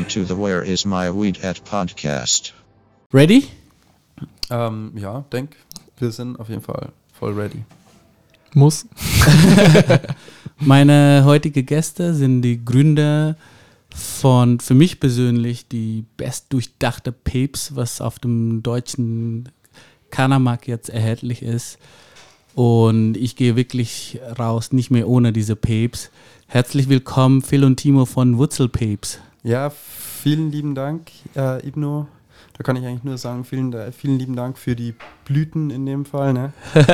to the Where Is My Weed At podcast. Ready? Ja, wir sind auf jeden Fall voll ready. Muss. Meine heutigen Gäste sind die Gründer von, für mich persönlich, die bestdurchdachte Papes, was auf dem deutschen Cannabis jetzt erhältlich ist. Und ich gehe wirklich raus, nicht mehr ohne diese Papes. Herzlich willkommen, Phil und Timo von Wurzelpapes. Ja, vielen lieben Dank, Ibno. Da kann ich eigentlich nur sagen, vielen lieben Dank für die Blüten in dem Fall. Ne?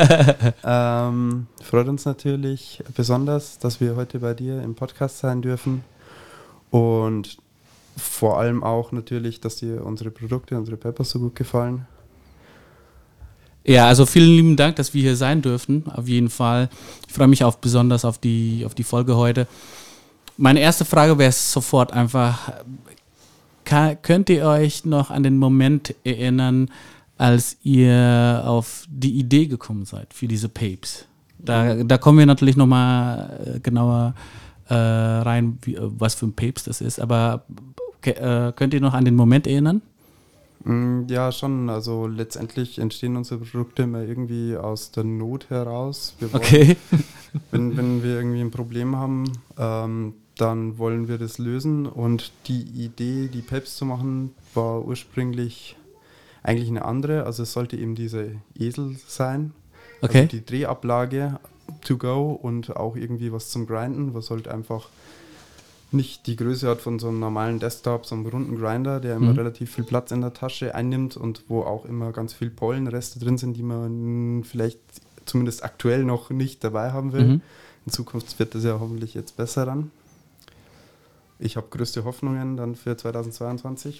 Freut uns natürlich besonders, dass wir heute bei dir im Podcast sein dürfen. Und vor allem auch natürlich, dass dir unsere Produkte, unsere Papers so gut gefallen. Ja, also vielen lieben Dank, dass wir hier sein dürfen, auf jeden Fall. Ich freue mich besonders auf die Folge heute. Meine erste Frage wäre sofort einfach, könnt ihr euch noch an den Moment erinnern, als ihr auf die Idee gekommen seid für diese Papes? Da kommen wir natürlich nochmal genauer rein, was für ein Papes das ist, aber könnt ihr noch an den Moment erinnern? Ja, schon. Also letztendlich entstehen unsere Produkte immer irgendwie aus der Not heraus. Okay. Wenn wir irgendwie ein Problem haben, dann wollen wir das lösen. Und die Idee, die Papes zu machen, war ursprünglich eigentlich eine andere. Also es sollte eben dieser Esel sein. Okay. Also die Drehablage to go und auch irgendwie was zum Grinden, was halt einfach nicht die Größe hat von so einem normalen Desktop, so einem runden Grinder, der immer relativ viel Platz in der Tasche einnimmt und wo auch immer ganz viel Pollenreste drin sind, die man vielleicht zumindest aktuell noch nicht dabei haben will. In Zukunft wird das ja hoffentlich jetzt besser dann. Ich habe größte Hoffnungen dann für 2022.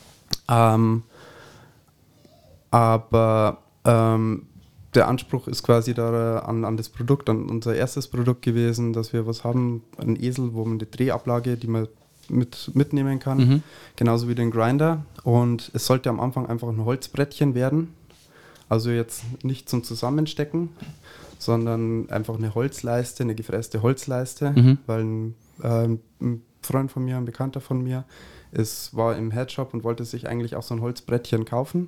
Aber der Anspruch ist quasi da an das Produkt, an unser erstes Produkt gewesen, dass wir was haben, einen Esel, wo man die Drehablage, die man mitnehmen kann, genauso wie den Grinder. Und es sollte am Anfang einfach ein Holzbrettchen werden, also jetzt nicht zum Zusammenstecken, sondern einfach eine Holzleiste, eine gefräste Holzleiste, weil ein Freund von mir, ein Bekannter von mir, war im Headshop und wollte sich eigentlich auch so ein Holzbrettchen kaufen.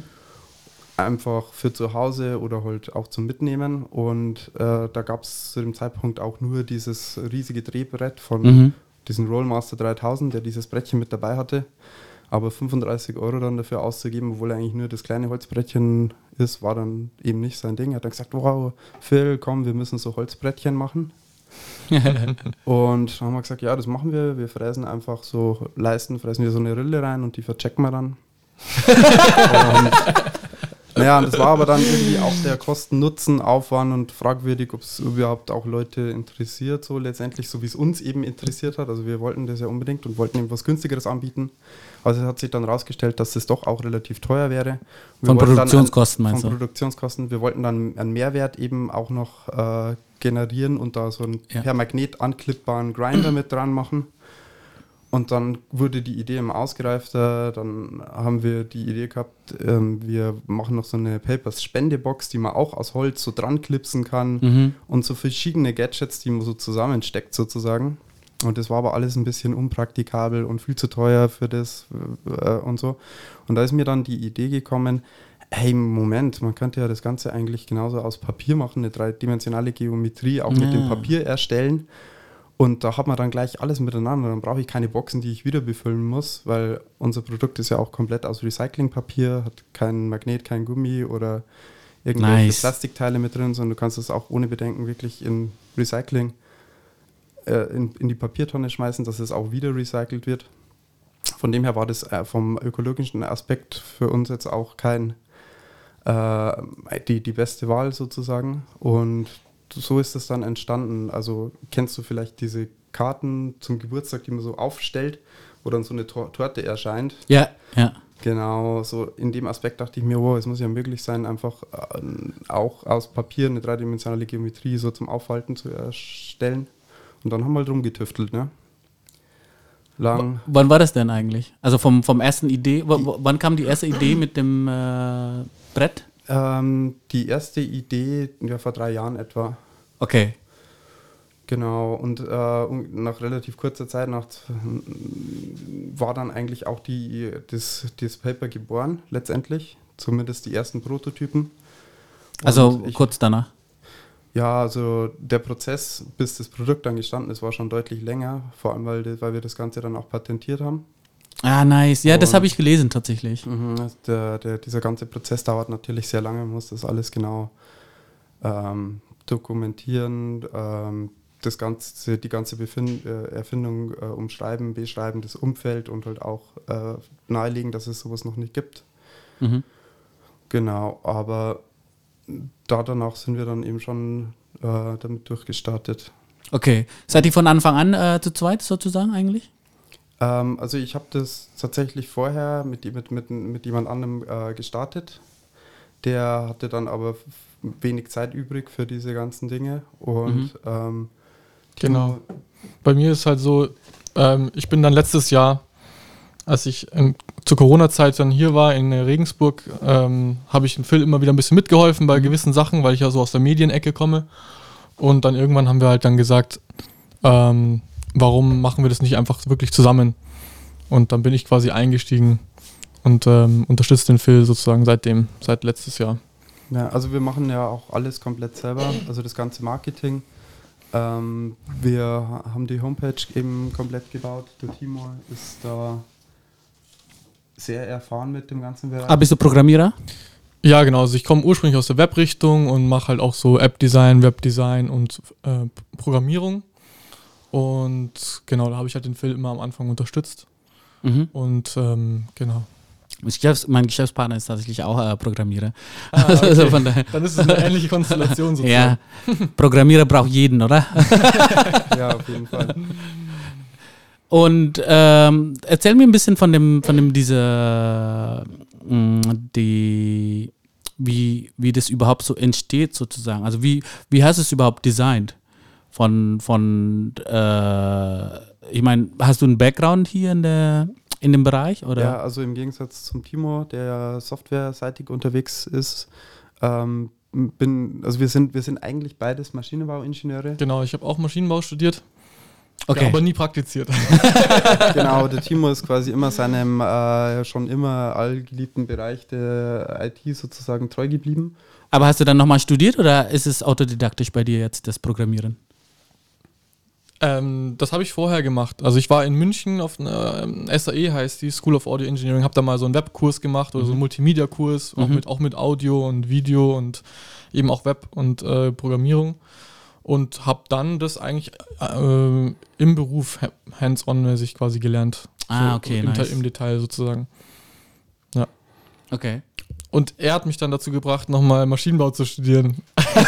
Einfach für zu Hause oder halt auch zum Mitnehmen. Und da gab es zu dem Zeitpunkt auch nur dieses riesige Drehbrett von diesem Rollmaster 3000, der dieses Brettchen mit dabei hatte. Aber 35 € dann dafür auszugeben, obwohl eigentlich nur das kleine Holzbrettchen ist, war dann eben nicht sein Ding. Er hat dann gesagt, wow, Phil, komm, wir müssen so Holzbrettchen machen. Und dann haben wir gesagt, ja, das machen wir. Wir fräsen einfach so Leisten, fräsen wir so eine Rille rein und die verchecken wir dann. Und naja, und das war aber dann irgendwie auch der Kosten-Nutzen-Aufwand und fragwürdig, ob es überhaupt auch Leute interessiert, so letztendlich, so wie es uns eben interessiert hat. Also wir wollten das ja unbedingt und wollten eben was Günstigeres anbieten. Also es hat sich dann rausgestellt, dass es doch auch relativ teuer wäre. Von Produktionskosten meinst du? Von Produktionskosten. Wir wollten dann einen Mehrwert eben auch noch generieren und da so einen per Magnet anklippbaren Grinder mit dran machen. Und dann wurde die Idee immer ausgereifter, dann haben wir die Idee gehabt, wir machen noch so eine Papers-Spendebox, die man auch aus Holz so dran klipsen kann und so verschiedene Gadgets, die man so zusammensteckt sozusagen. Und das war aber alles ein bisschen unpraktikabel und viel zu teuer für das und so. Und da ist mir dann die Idee gekommen, hey, Moment, man könnte ja das Ganze eigentlich genauso aus Papier machen, eine dreidimensionale Geometrie auch mit dem Papier erstellen. Und da hat man dann gleich alles miteinander. Dann brauche ich keine Boxen, die ich wieder befüllen muss, weil unser Produkt ist ja auch komplett aus Recyclingpapier, hat kein Magnet, kein Gummi oder irgendwelche Plastikteile mit drin, sondern du kannst es auch ohne Bedenken wirklich in Recycling in die Papiertonne schmeißen, dass es auch wieder recycelt wird. Von dem her war das vom ökologischen Aspekt für uns jetzt auch die beste Wahl sozusagen. Und so ist es dann entstanden. Also kennst du vielleicht diese Karten zum Geburtstag, die man so aufstellt, wo dann so eine Torte erscheint? Ja. Genau, so in dem Aspekt dachte ich mir, wow, es muss ja möglich sein, einfach auch aus Papier eine dreidimensionale Geometrie so zum Aufhalten zu erstellen. Und dann haben wir halt rumgetüftelt, ne? Lang. Wann war das denn eigentlich? Also vom ersten Idee, wann kam die erste Idee mit dem Brett? Die erste Idee, ja, vor 3 Jahren etwa. Okay. Genau, und nach relativ kurzer Zeit war dann eigentlich auch das Paper geboren, letztendlich. Zumindest die ersten Prototypen. Also kurz danach? Ja, also der Prozess, bis das Produkt dann gestanden ist, war schon deutlich länger. Vor allem, weil wir das Ganze dann auch patentiert haben. Ah, nice. Ja, das habe ich gelesen tatsächlich. Dieser ganze Prozess dauert natürlich sehr lange. Man muss das alles genau dokumentieren, die ganze Erfindung umschreiben, beschreiben, das Umfeld und halt auch nahelegen, dass es sowas noch nicht gibt. Mhm. Genau, aber danach sind wir dann eben schon damit durchgestartet. Okay. Seid ihr von Anfang an zu zweit sozusagen eigentlich? Also ich habe das tatsächlich vorher mit jemand anderem gestartet. Der hatte dann aber wenig Zeit übrig für diese ganzen Dinge. Und genau. Bei mir ist halt so, ich bin dann letztes Jahr, als ich zur Corona-Zeit dann hier war in Regensburg, habe ich Phil immer wieder ein bisschen mitgeholfen bei gewissen Sachen, weil ich ja so aus der Medienecke komme. Und dann irgendwann haben wir halt dann gesagt, warum machen wir das nicht einfach wirklich zusammen? Und dann bin ich quasi eingestiegen und unterstütze den Phil sozusagen seit letztes Jahr. Ja, also wir machen ja auch alles komplett selber, also das ganze Marketing. Wir haben die Homepage eben komplett gebaut. Der Timo ist da sehr erfahren mit dem ganzen Bereich. Ah, bist du Programmierer? Ja, genau. Also ich komme ursprünglich aus der Webrichtung und mache halt auch so App-Design, Webdesign und Programmierung. Und genau, da habe ich halt den Phil immer am Anfang unterstützt. Mhm. Und genau. Mein Geschäftspartner ist tatsächlich auch Programmierer. Okay. Also von daher. Dann ist es eine ähnliche Konstellation sozusagen. Ja, Programmierer braucht jeden, oder? Ja, auf jeden Fall. Und erzähl mir ein bisschen von dem wie das überhaupt so entsteht sozusagen. Also wie hast du es überhaupt designt? Ich meine, hast du einen Background hier in dem Bereich? Oder? Ja, also im Gegensatz zum Timo, der softwareseitig unterwegs ist, wir sind eigentlich beides Maschinenbauingenieure. Genau, ich habe auch Maschinenbau studiert. Okay. Ja, aber nie praktiziert. Genau, der Timo ist quasi immer seinem schon immer allgeliebten Bereich der IT sozusagen treu geblieben. Aber hast du dann nochmal studiert oder ist es autodidaktisch bei dir jetzt, das Programmieren? Das habe ich vorher gemacht. Also ich war in München auf einer SAE, heißt die, School of Audio Engineering, habe da mal so einen Webkurs gemacht oder so einen Multimedia-Kurs, auch mit Audio und Video und eben auch Web und Programmierung. Und habe dann das eigentlich im Beruf hands-on-mäßig quasi gelernt. Okay, nice. Im Detail sozusagen. Ja. Okay. Und er hat mich dann dazu gebracht, nochmal Maschinenbau zu studieren.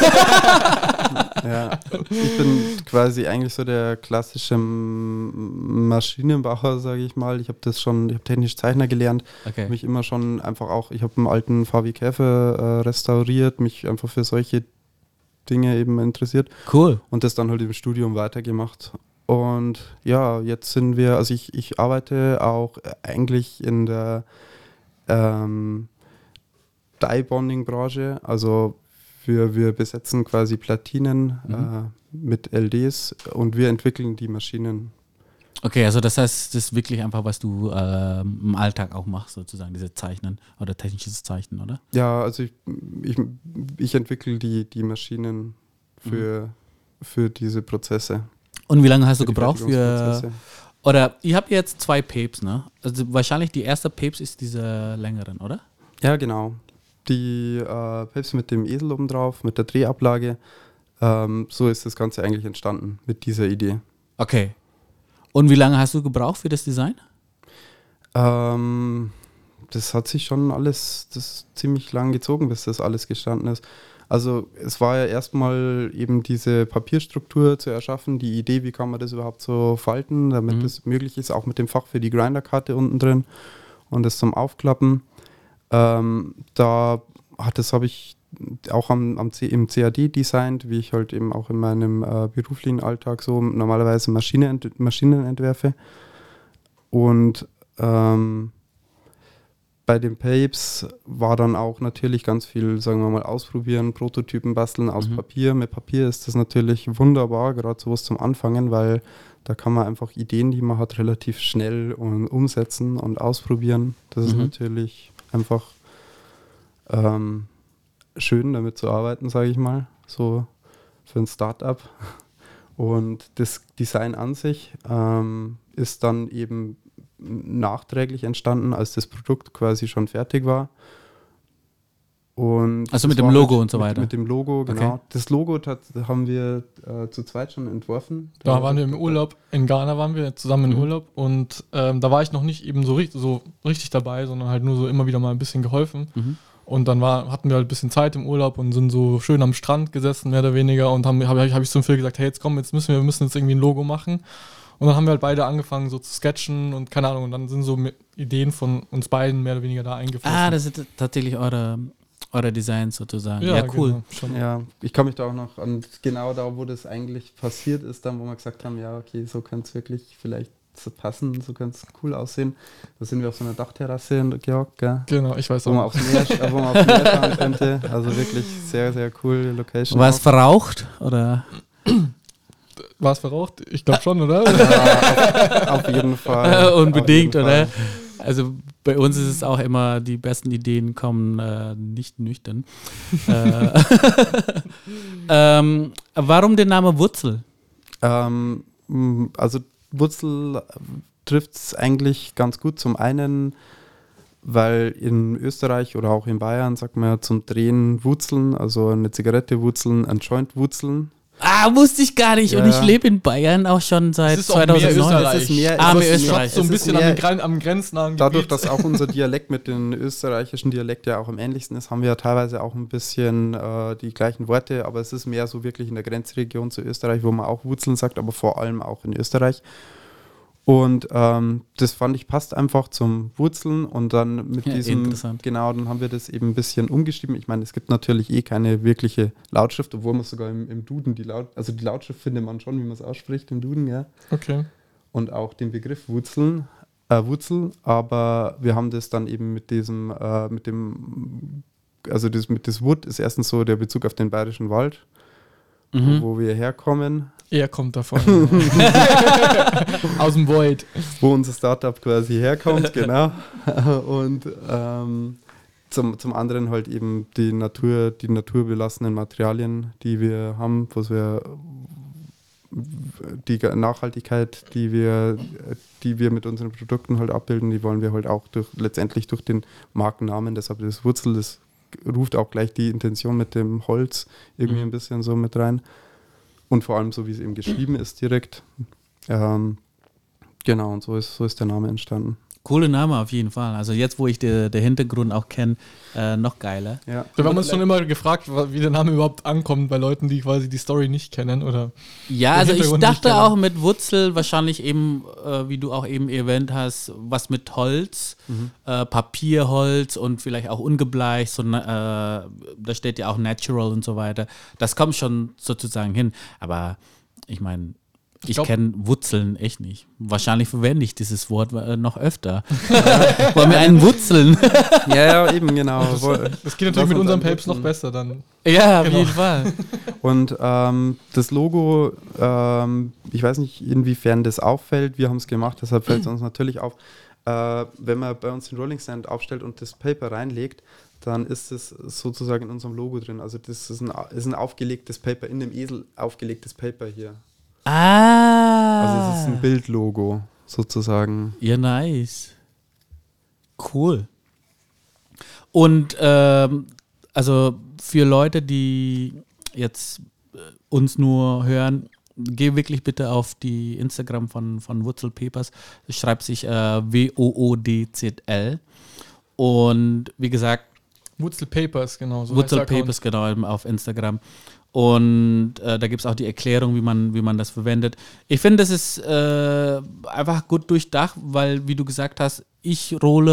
Ja, ich bin quasi eigentlich so der klassische Maschinenbauer, sage ich mal. Ich habe technisch Zeichner gelernt. Okay. Mich immer schon einfach auch, ich habe einen alten VW Käfer restauriert, mich einfach für solche Dinge eben interessiert. Cool. Und das dann halt im Studium weitergemacht. Und ja, jetzt sind wir, also ich arbeite auch eigentlich in der Die-Bonding-Branche, also wir besetzen quasi Platinen mit LDs und wir entwickeln die Maschinen. Okay, also das heißt, das ist wirklich einfach, was du im Alltag auch machst, sozusagen, diese Zeichnen oder technisches Zeichnen, oder? Ja, also ich entwickle die Maschinen für diese Prozesse. Und wie lange hast du gebraucht oder ihr habt jetzt 2 Papes, ne? Also wahrscheinlich die erste Papes ist diese längeren, oder? Ja, genau. Die Papes mit dem Esel oben drauf, mit der Drehablage. So ist das Ganze eigentlich entstanden mit dieser Idee. Okay. Und wie lange hast du gebraucht für das Design? Das hat sich schon ziemlich lang gezogen, bis das alles gestanden ist. Also es war ja erstmal eben diese Papierstruktur zu erschaffen, die Idee, wie kann man das überhaupt so falten, damit es möglich ist, auch mit dem Fach für die Grinderkarte unten drin und das zum Aufklappen. Das habe ich auch im CAD designt, wie ich halt eben auch in meinem beruflichen Alltag so normalerweise Maschinen entwerfe. Und bei den Papes war dann auch natürlich ganz viel, sagen wir mal, ausprobieren, Prototypen basteln aus Papier. Mit Papier ist das natürlich wunderbar, gerade sowas zum Anfangen, weil da kann man einfach Ideen, die man hat, relativ schnell umsetzen und ausprobieren. Das ist natürlich einfach schön, damit zu arbeiten, sage ich mal, so für ein Startup. Und das Design an sich ist dann eben nachträglich entstanden, als das Produkt quasi schon fertig war. Und also mit dem Logo und so weiter. Mit dem Logo, genau. Okay. Das Logo haben wir zu zweit schon entworfen. Da waren wir im Urlaub, in Ghana waren wir zusammen im Urlaub und da war ich noch nicht eben so richtig dabei, sondern halt nur so immer wieder mal ein bisschen geholfen. Und dann hatten wir halt ein bisschen Zeit im Urlaub und sind so schön am Strand gesessen, mehr oder weniger, und hab ich zum Phil gesagt, hey, jetzt komm, wir müssen jetzt irgendwie ein Logo machen. Und dann haben wir halt beide angefangen so zu sketchen und keine Ahnung, und dann sind so Ideen von uns beiden mehr oder weniger da eingeflossen. Ah, das sind tatsächlich eure Designs sozusagen. Ja, cool. Genau, schon. Ja, ich kann mich da auch noch an genau da, wo das eigentlich passiert ist, dann wo wir gesagt haben, ja, okay, so könnte es wirklich vielleicht so passen, so könnte es cool aussehen. Da sind wir auf so einer Dachterrasse gehockt, gell? Genau, ich weiß auch. Wo man aufs Meer schauen könnte. Also wirklich sehr, sehr coole Location. War es verraucht, oder? War es verraucht? Ich glaube schon, oder? Ja, auf jeden Fall. Unbedingt, jeden oder? Fall. Also bei uns ist es auch immer, die besten Ideen kommen nicht nüchtern. Warum der Name Wurzel? Also Wurzel trifft es eigentlich ganz gut. Zum einen, weil in Österreich oder auch in Bayern sagt man ja zum Drehen Wurzeln, also eine Zigarette wurzeln, ein Joint wurzeln. Ah, wusste ich gar nicht. Ja. Und ich lebe in Bayern auch schon seit 2009. Das ist mehr Österreich. So ein bisschen am grenznahen Gebiet. Dadurch, dass auch unser Dialekt mit dem österreichischen Dialekt ja auch am ähnlichsten ist, haben wir ja teilweise auch ein bisschen die gleichen Worte, aber es ist mehr so wirklich in der Grenzregion zu Österreich, wo man auch Wurzeln sagt, aber vor allem auch in Österreich. Und das fand ich passt einfach zum Wurzeln und dann mit diesem, genau, dann haben wir das eben ein bisschen umgeschrieben. Ich meine, es gibt natürlich keine wirkliche Lautschrift, obwohl man sogar im Duden die Lautschrift findet man schon, wie man es ausspricht im Duden, ja. Okay. Und auch den Begriff Wurzel, aber wir haben das dann eben mit diesem, mit dem Wood ist erstens so der Bezug auf den Bayerischen Wald, wo wir herkommen. Er kommt davon. Aus dem Void. Wo unser Startup quasi herkommt, genau. Und zum anderen halt eben die naturbelassenen Materialien, die wir haben, die Nachhaltigkeit, die wir mit unseren Produkten halt abbilden, die wollen wir halt auch letztendlich durch den Markennamen, deshalb das Wurzel, das ruft auch gleich die Intention mit dem Holz irgendwie ein bisschen so mit rein. Und vor allem so, wie es eben geschrieben ist direkt. Genau, und so ist der Name entstanden. Coole Name auf jeden Fall. Also jetzt, wo ich den Hintergrund auch kenne, noch geiler. Ja. Wir haben uns schon immer gefragt, wie der Name überhaupt ankommt bei Leuten, die quasi die Story nicht kennen. Oder ja, also ich dachte auch mit Wurzel wahrscheinlich eben, wie du auch eben erwähnt hast, was mit Holz, Papierholz und vielleicht auch ungebleicht. So, da steht ja auch Natural und so weiter. Das kommt schon sozusagen hin. Aber ich meine, ich kenne Wurzeln echt nicht. Wahrscheinlich verwende ich dieses Wort noch öfter. Wollen wir einen wurzeln? Ja, eben, genau. Das geht natürlich mit unseren Papes noch besser dann. Ja, auf jeden Fall. Und das Logo, ich weiß nicht, inwiefern das auffällt. Wir haben es gemacht, deshalb fällt es uns natürlich auf. Wenn man bei uns den Rolling Stand aufstellt und das Paper reinlegt, dann ist es sozusagen in unserem Logo drin. Also das ist ein aufgelegtes Paper, in dem Esel aufgelegtes Paper hier. Ah. Also es ist ein Bildlogo sozusagen. Ja, nice. Cool. Und also für Leute, die jetzt uns nur hören, geh wirklich bitte auf die Instagram von Wurzel Papers. Es schreibt sich WOODZL. Und wie gesagt, Wurzel Papers, genau. So Wurzel Papers, genau, auf Instagram. Und da gibt es auch die Erklärung, wie man das verwendet. Ich finde, das ist einfach gut durchdacht, weil, wie du gesagt hast, ich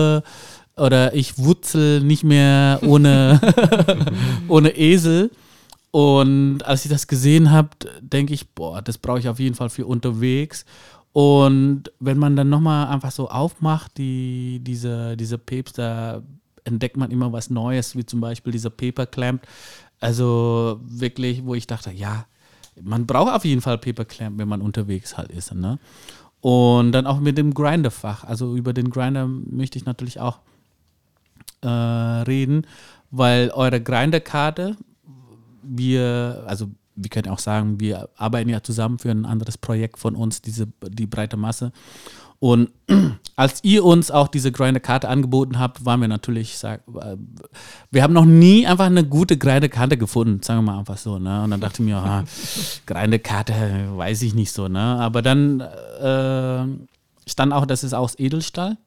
wurzel nicht mehr ohne Esel. Und als ich das gesehen habe, denke ich, boah, das brauche ich auf jeden Fall für unterwegs. Und wenn man dann nochmal einfach so aufmacht, diese Papes, da entdeckt man immer was Neues, wie zum Beispiel dieser Paper Clamp. Also wirklich, wo ich dachte, ja, man braucht auf jeden Fall Paper Clamp, wenn man unterwegs halt ist. Ne? Und dann auch mit dem Grinder-Fach. Also über den Grinder möchte ich natürlich auch reden, weil eure Grinder-Karte, wir können auch sagen, wir arbeiten ja zusammen für ein anderes Projekt von uns, die breite Masse. Und als ihr uns auch diese Grinder-Karte angeboten habt, waren wir natürlich, wir haben noch nie einfach eine gute Grinder-Karte gefunden, sagen wir mal einfach so. Ne? Und dann dachte ich mir, Grinder-Karte, weiß ich nicht so. Ne? Aber dann stand auch, das ist aus Edelstahl.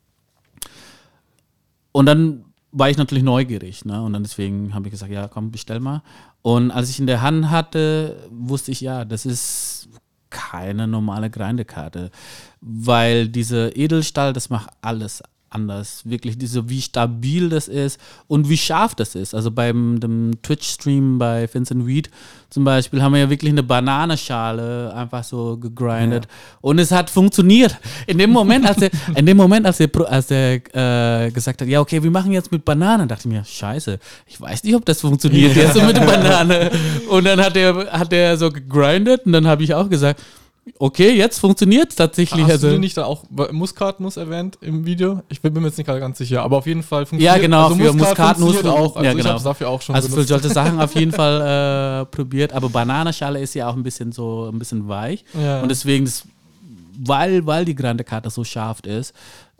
Und dann war ich natürlich neugierig. Ne? Und dann deswegen habe ich gesagt, ja komm, bestell mal. Und als ich in der Hand hatte, wusste ich, ja, das ist keine normale Grindekarte, weil diese Edelstahl, das macht alles anders. Wirklich, wie stabil das ist und wie scharf das ist. Also beim dem Twitch-Stream bei Vincent Weed zum Beispiel haben wir ja wirklich eine Bananenschale einfach so gegrindet und es hat funktioniert. In dem Moment, als er gesagt hat, ja okay, wir machen jetzt mit Bananen, dachte ich mir, scheiße, ich weiß nicht, ob das funktioniert jetzt so mit der Banane. Und dann hat er so gegrindet und dann habe ich auch gesagt, okay, jetzt funktioniert es tatsächlich. Hast du nicht da auch Muskatnuss erwähnt im Video? Ich bin mir jetzt nicht gerade ganz sicher, aber auf jeden Fall funktioniert. Ja, genau, also für Muskatnuss auch. Also ja, ich habe es dafür auch schon benutzt. Für solche Sachen auf jeden Fall probiert, aber Bananenschale ist ja auch ein bisschen weich. Ja. Und deswegen, weil die Grande Karte so scharf ist,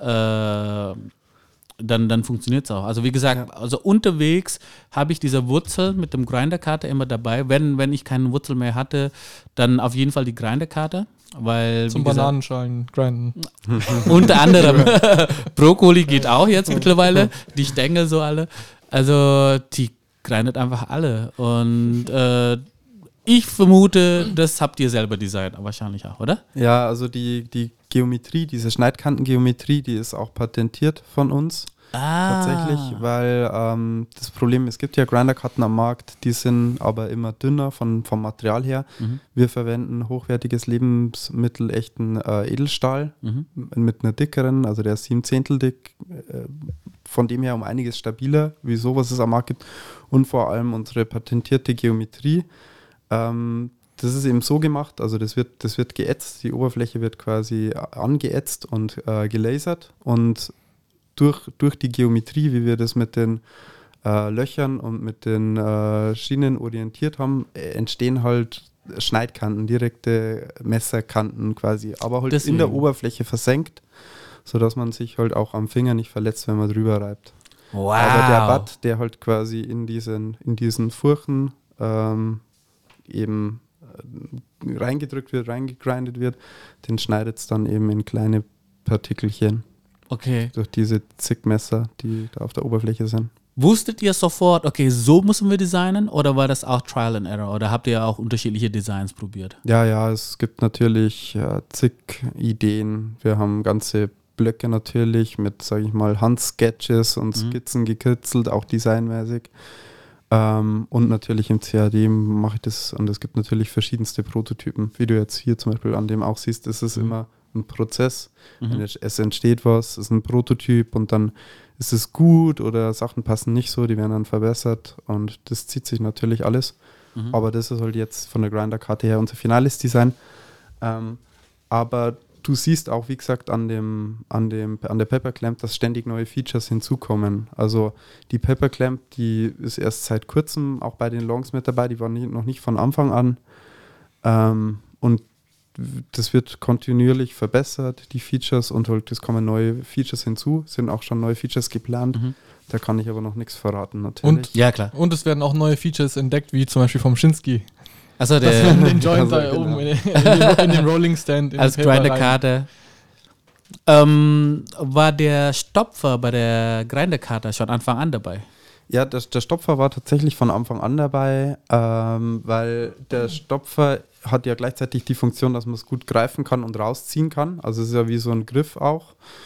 dann funktioniert es auch. Also wie gesagt, also unterwegs habe ich diese Wurzel mit dem Grinderkarte immer dabei. Wenn ich keine Wurzel mehr hatte, dann auf jeden Fall die Grinderkarte. Weil, zum Bananenschalen grinden. Unter anderem. Brokkoli geht auch jetzt mittlerweile. Die Stängel so alle. Also die grindet einfach alle. Und ich vermute, das habt ihr selber designt, wahrscheinlich auch, oder? Ja, also die Geometrie, diese Schneidkantengeometrie, die ist auch patentiert von uns. Tatsächlich, weil das Problem, es gibt ja Grinderkarten am Markt, die sind aber immer dünner vom Material her. Wir verwenden hochwertiges Lebensmittel, echten Edelstahl mit einer dickeren, also der ist 7/10 dick, von dem her um einiges stabiler, wie sowas es am Markt gibt. Und vor allem unsere patentierte Geometrie. Das ist eben so gemacht, also das wird geätzt, die Oberfläche wird quasi angeätzt und gelasert und durch die Geometrie, wie wir das mit den Löchern und mit den Schienen orientiert haben, entstehen halt Schneidkanten, direkte Messerkanten quasi, aber halt in der Oberfläche versenkt, sodass man sich halt auch am Finger nicht verletzt, wenn man drüber reibt. Wow. Aber der Butt, der halt quasi in diesen Furchen eben reingedrückt wird, reingegrindet wird, den schneidet es dann eben in kleine Partikelchen. Okay. Durch diese zig Messer, die da auf der Oberfläche sind. Wusstet ihr sofort, okay, so müssen wir designen, oder war das auch Trial and Error, oder habt ihr auch unterschiedliche Designs probiert? Ja, es gibt natürlich zig Ideen. Wir haben ganze Blöcke natürlich mit, sage ich mal, Handsketches und Skizzen gekritzelt, auch designmäßig. Und natürlich im CAD mache ich das, und es gibt natürlich verschiedenste Prototypen. Wie du jetzt hier zum Beispiel an dem auch siehst, ist es immer ein Prozess. Es entsteht was, ist ein Prototyp und dann ist es gut oder Sachen passen nicht so, die werden dann verbessert und das zieht sich natürlich alles. Aber das ist halt jetzt von der Grinderkarte her unser finales Design. Aber du siehst auch, wie gesagt, an der Paper Clamp, dass ständig neue Features hinzukommen. Also die Paper Clamp, die ist erst seit kurzem auch bei den Longs mit dabei, die waren noch nicht von Anfang an. Und das wird kontinuierlich verbessert, die Features, und halt es kommen neue Features hinzu, sind auch schon neue Features geplant. Da kann ich aber noch nichts verraten, natürlich. Und, ja, klar. Und es werden auch neue Features entdeckt, wie zum Beispiel vom Shinski. Also den Joint da oben in dem Rolling Stand. Als Grinderkarte. War der Stopfer bei der Grinderkarte schon Anfang an dabei? Ja, der Stopfer war tatsächlich von Anfang an dabei, weil der Stopfer hat ja gleichzeitig die Funktion, dass man es gut greifen kann und rausziehen kann. Also es ist ja wie so ein Griff auch.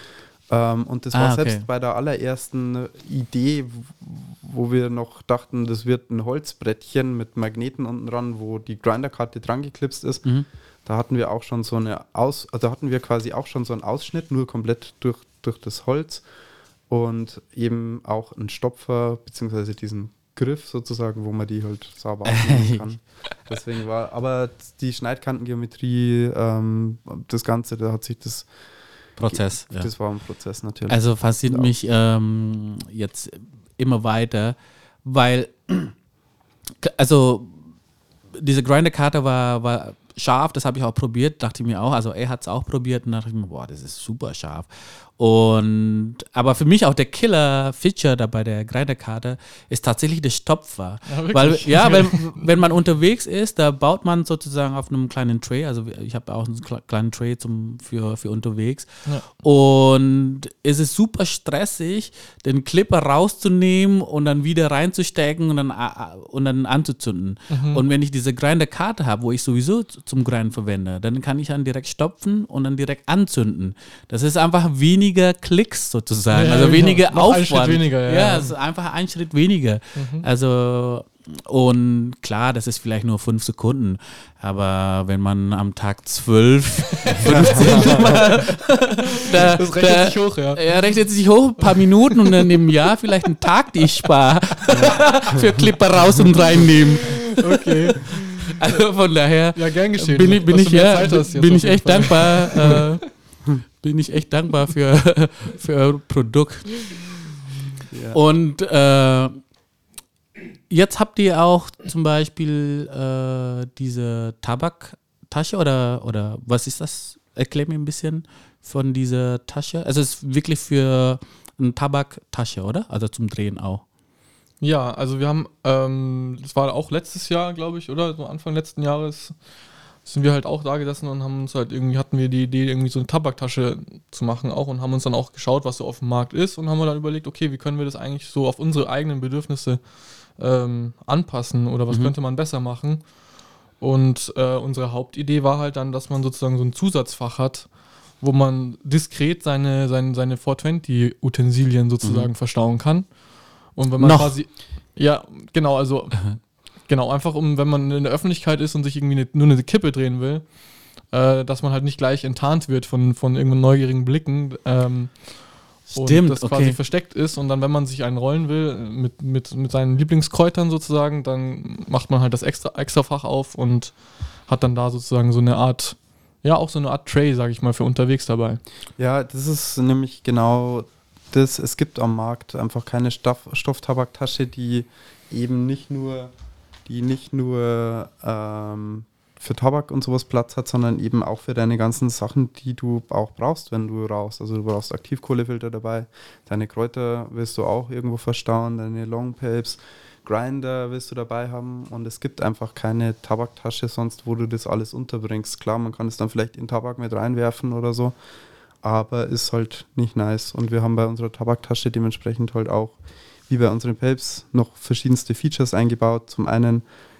Und das war selbst bei der allerersten Idee, wo wir noch dachten, das wird ein Holzbrettchen mit Magneten unten dran, wo die Grinderkarte dran geklipst ist. Da hatten wir auch schon so quasi auch schon so einen Ausschnitt, nur komplett durch das Holz und eben auch einen Stopfer, beziehungsweise diesen Griff sozusagen, wo man die halt sauber aufnehmen kann. Deswegen aber die Schneidkantengeometrie, das Ganze, da hat sich das Prozess. Das war ein Prozess natürlich. Also fasziniert mich jetzt immer weiter, weil also diese Grinderkarte war scharf, das habe ich auch probiert, dachte ich mir auch, also er hat es auch probiert und dachte ich mir, boah, das ist super scharf. Aber für mich auch der Killer-Feature da bei der Grinderkarte ist tatsächlich der Stopfer. Weil wenn man unterwegs ist, da baut man sozusagen auf einem kleinen Tray, also ich habe auch einen kleinen Tray für unterwegs und es ist super stressig, den Clipper rauszunehmen und dann wieder reinzustecken und dann anzuzünden. Und wenn ich diese Grinderkarte habe, wo ich sowieso zum Grinden verwende, dann kann ich dann direkt stopfen und dann direkt anzünden. Das ist einfach weniger Klicks sozusagen, also weniger Aufwand. Ein Schritt weniger, ja, es ist einfach ein Schritt weniger. Also und klar, das ist vielleicht nur 5 Sekunden, aber wenn man am Tag 12, 15 Mal das rechnet sich hoch, ja. Er rechnet sich hoch, ein paar Minuten und dann im Jahr vielleicht einen Tag, die ich spare, für Clipper raus und reinnehmen. Okay. Also von daher gern geschehen, bin ich echt dankbar. Bin ich echt dankbar für euer Produkt. Ja. Und jetzt habt ihr auch zum Beispiel diese Tabaktasche oder was ist das? Erklär mir ein bisschen von dieser Tasche. Also es ist wirklich für eine Tabaktasche, oder? Also zum Drehen auch. Ja, also wir haben, das war auch letztes Jahr, glaube ich, oder? So Anfang letzten Jahres sind wir halt auch da gesessen und haben uns halt hatten wir die Idee, irgendwie so eine Tabaktasche zu machen auch und haben uns dann auch geschaut, was so auf dem Markt ist und haben dann überlegt, okay, wie können wir das eigentlich so auf unsere eigenen Bedürfnisse anpassen oder was könnte man besser machen? Und unsere Hauptidee war halt dann, dass man sozusagen so ein Zusatzfach hat, wo man diskret seine 420-Utensilien sozusagen verstauen kann. Und wenn man quasi, ja, genau, also genau, einfach wenn man in der Öffentlichkeit ist und sich irgendwie nur eine Kippe drehen will, dass man halt nicht gleich enttarnt wird von irgendwelchen neugierigen Blicken. Stimmt, und das quasi versteckt ist und dann, wenn man sich einen rollen will, mit seinen Lieblingskräutern sozusagen, dann macht man halt das extra Fach auf und hat dann da sozusagen so eine Art, ja, auch so eine Art Tray, sage ich mal, für unterwegs dabei. Ja, das ist nämlich genau das. Es gibt am Markt einfach keine Stofftabaktasche, die eben nicht nur für Tabak und sowas Platz hat, sondern eben auch für deine ganzen Sachen, die du auch brauchst, wenn du rauchst. Also du brauchst Aktivkohlefilter dabei, deine Kräuter willst du auch irgendwo verstauen, deine Longpapes, Grinder willst du dabei haben und es gibt einfach keine Tabaktasche sonst, wo du das alles unterbringst. Klar, man kann es dann vielleicht in Tabak mit reinwerfen oder so, aber ist halt nicht nice. Und wir haben bei unserer Tabaktasche dementsprechend halt auch wie bei unseren Papes noch verschiedenste Features eingebaut. Zum einen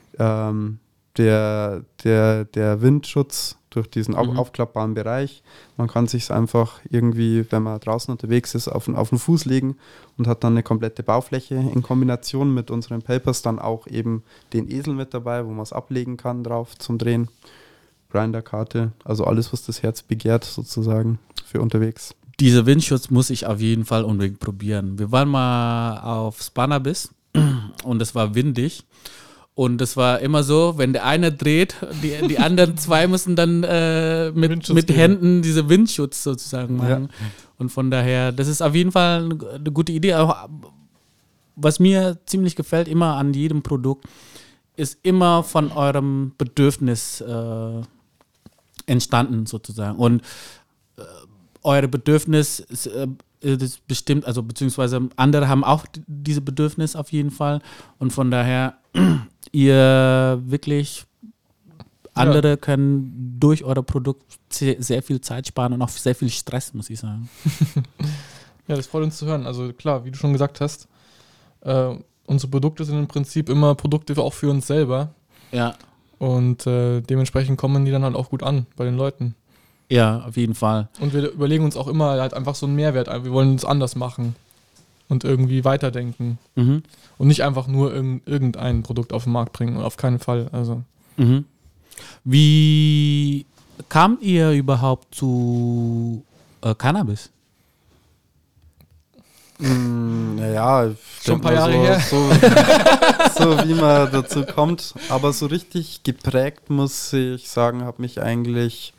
der Windschutz durch diesen aufklappbaren Bereich. Man kann sich einfach irgendwie, wenn man draußen unterwegs ist, auf den Fuß legen und hat dann eine komplette Baufläche in Kombination mit unseren Papers, dann auch eben den Esel mit dabei, wo man es ablegen kann drauf zum Drehen. Grinderkarte, also alles, was das Herz begehrt sozusagen für unterwegs. Dieser Windschutz muss ich auf jeden Fall unbedingt probieren. Wir waren mal auf Spannabis und es war windig. Und es war immer so, wenn der eine dreht, die anderen zwei müssen dann mit Händen diese Windschutz sozusagen machen. Ja. Und von daher, das ist auf jeden Fall eine gute Idee. Auch, was mir ziemlich gefällt, immer an jedem Produkt, ist immer von eurem Bedürfnis entstanden sozusagen. Und eure Bedürfnis ist bestimmt, also beziehungsweise andere haben auch diese Bedürfnis auf jeden Fall. Und von daher ihr wirklich, andere können durch euer Produkt sehr viel Zeit sparen und auch sehr viel Stress, muss ich sagen. Ja, das freut uns zu hören. Also klar, wie du schon gesagt hast, unsere Produkte sind im Prinzip immer Produkte auch für uns selber. Ja. Und dementsprechend kommen die dann halt auch gut an bei den Leuten. Ja, auf jeden Fall. Und wir überlegen uns auch immer halt einfach so einen Mehrwert. Wir wollen es anders machen und irgendwie weiterdenken. Mhm. Und nicht einfach nur irgendein Produkt auf den Markt bringen, auf keinen Fall. Also. Mhm. Wie kamt ihr überhaupt zu Cannabis? Naja, schon ein paar Jahre her. So wie man dazu kommt. Aber so richtig geprägt, muss ich sagen, hat mich eigentlich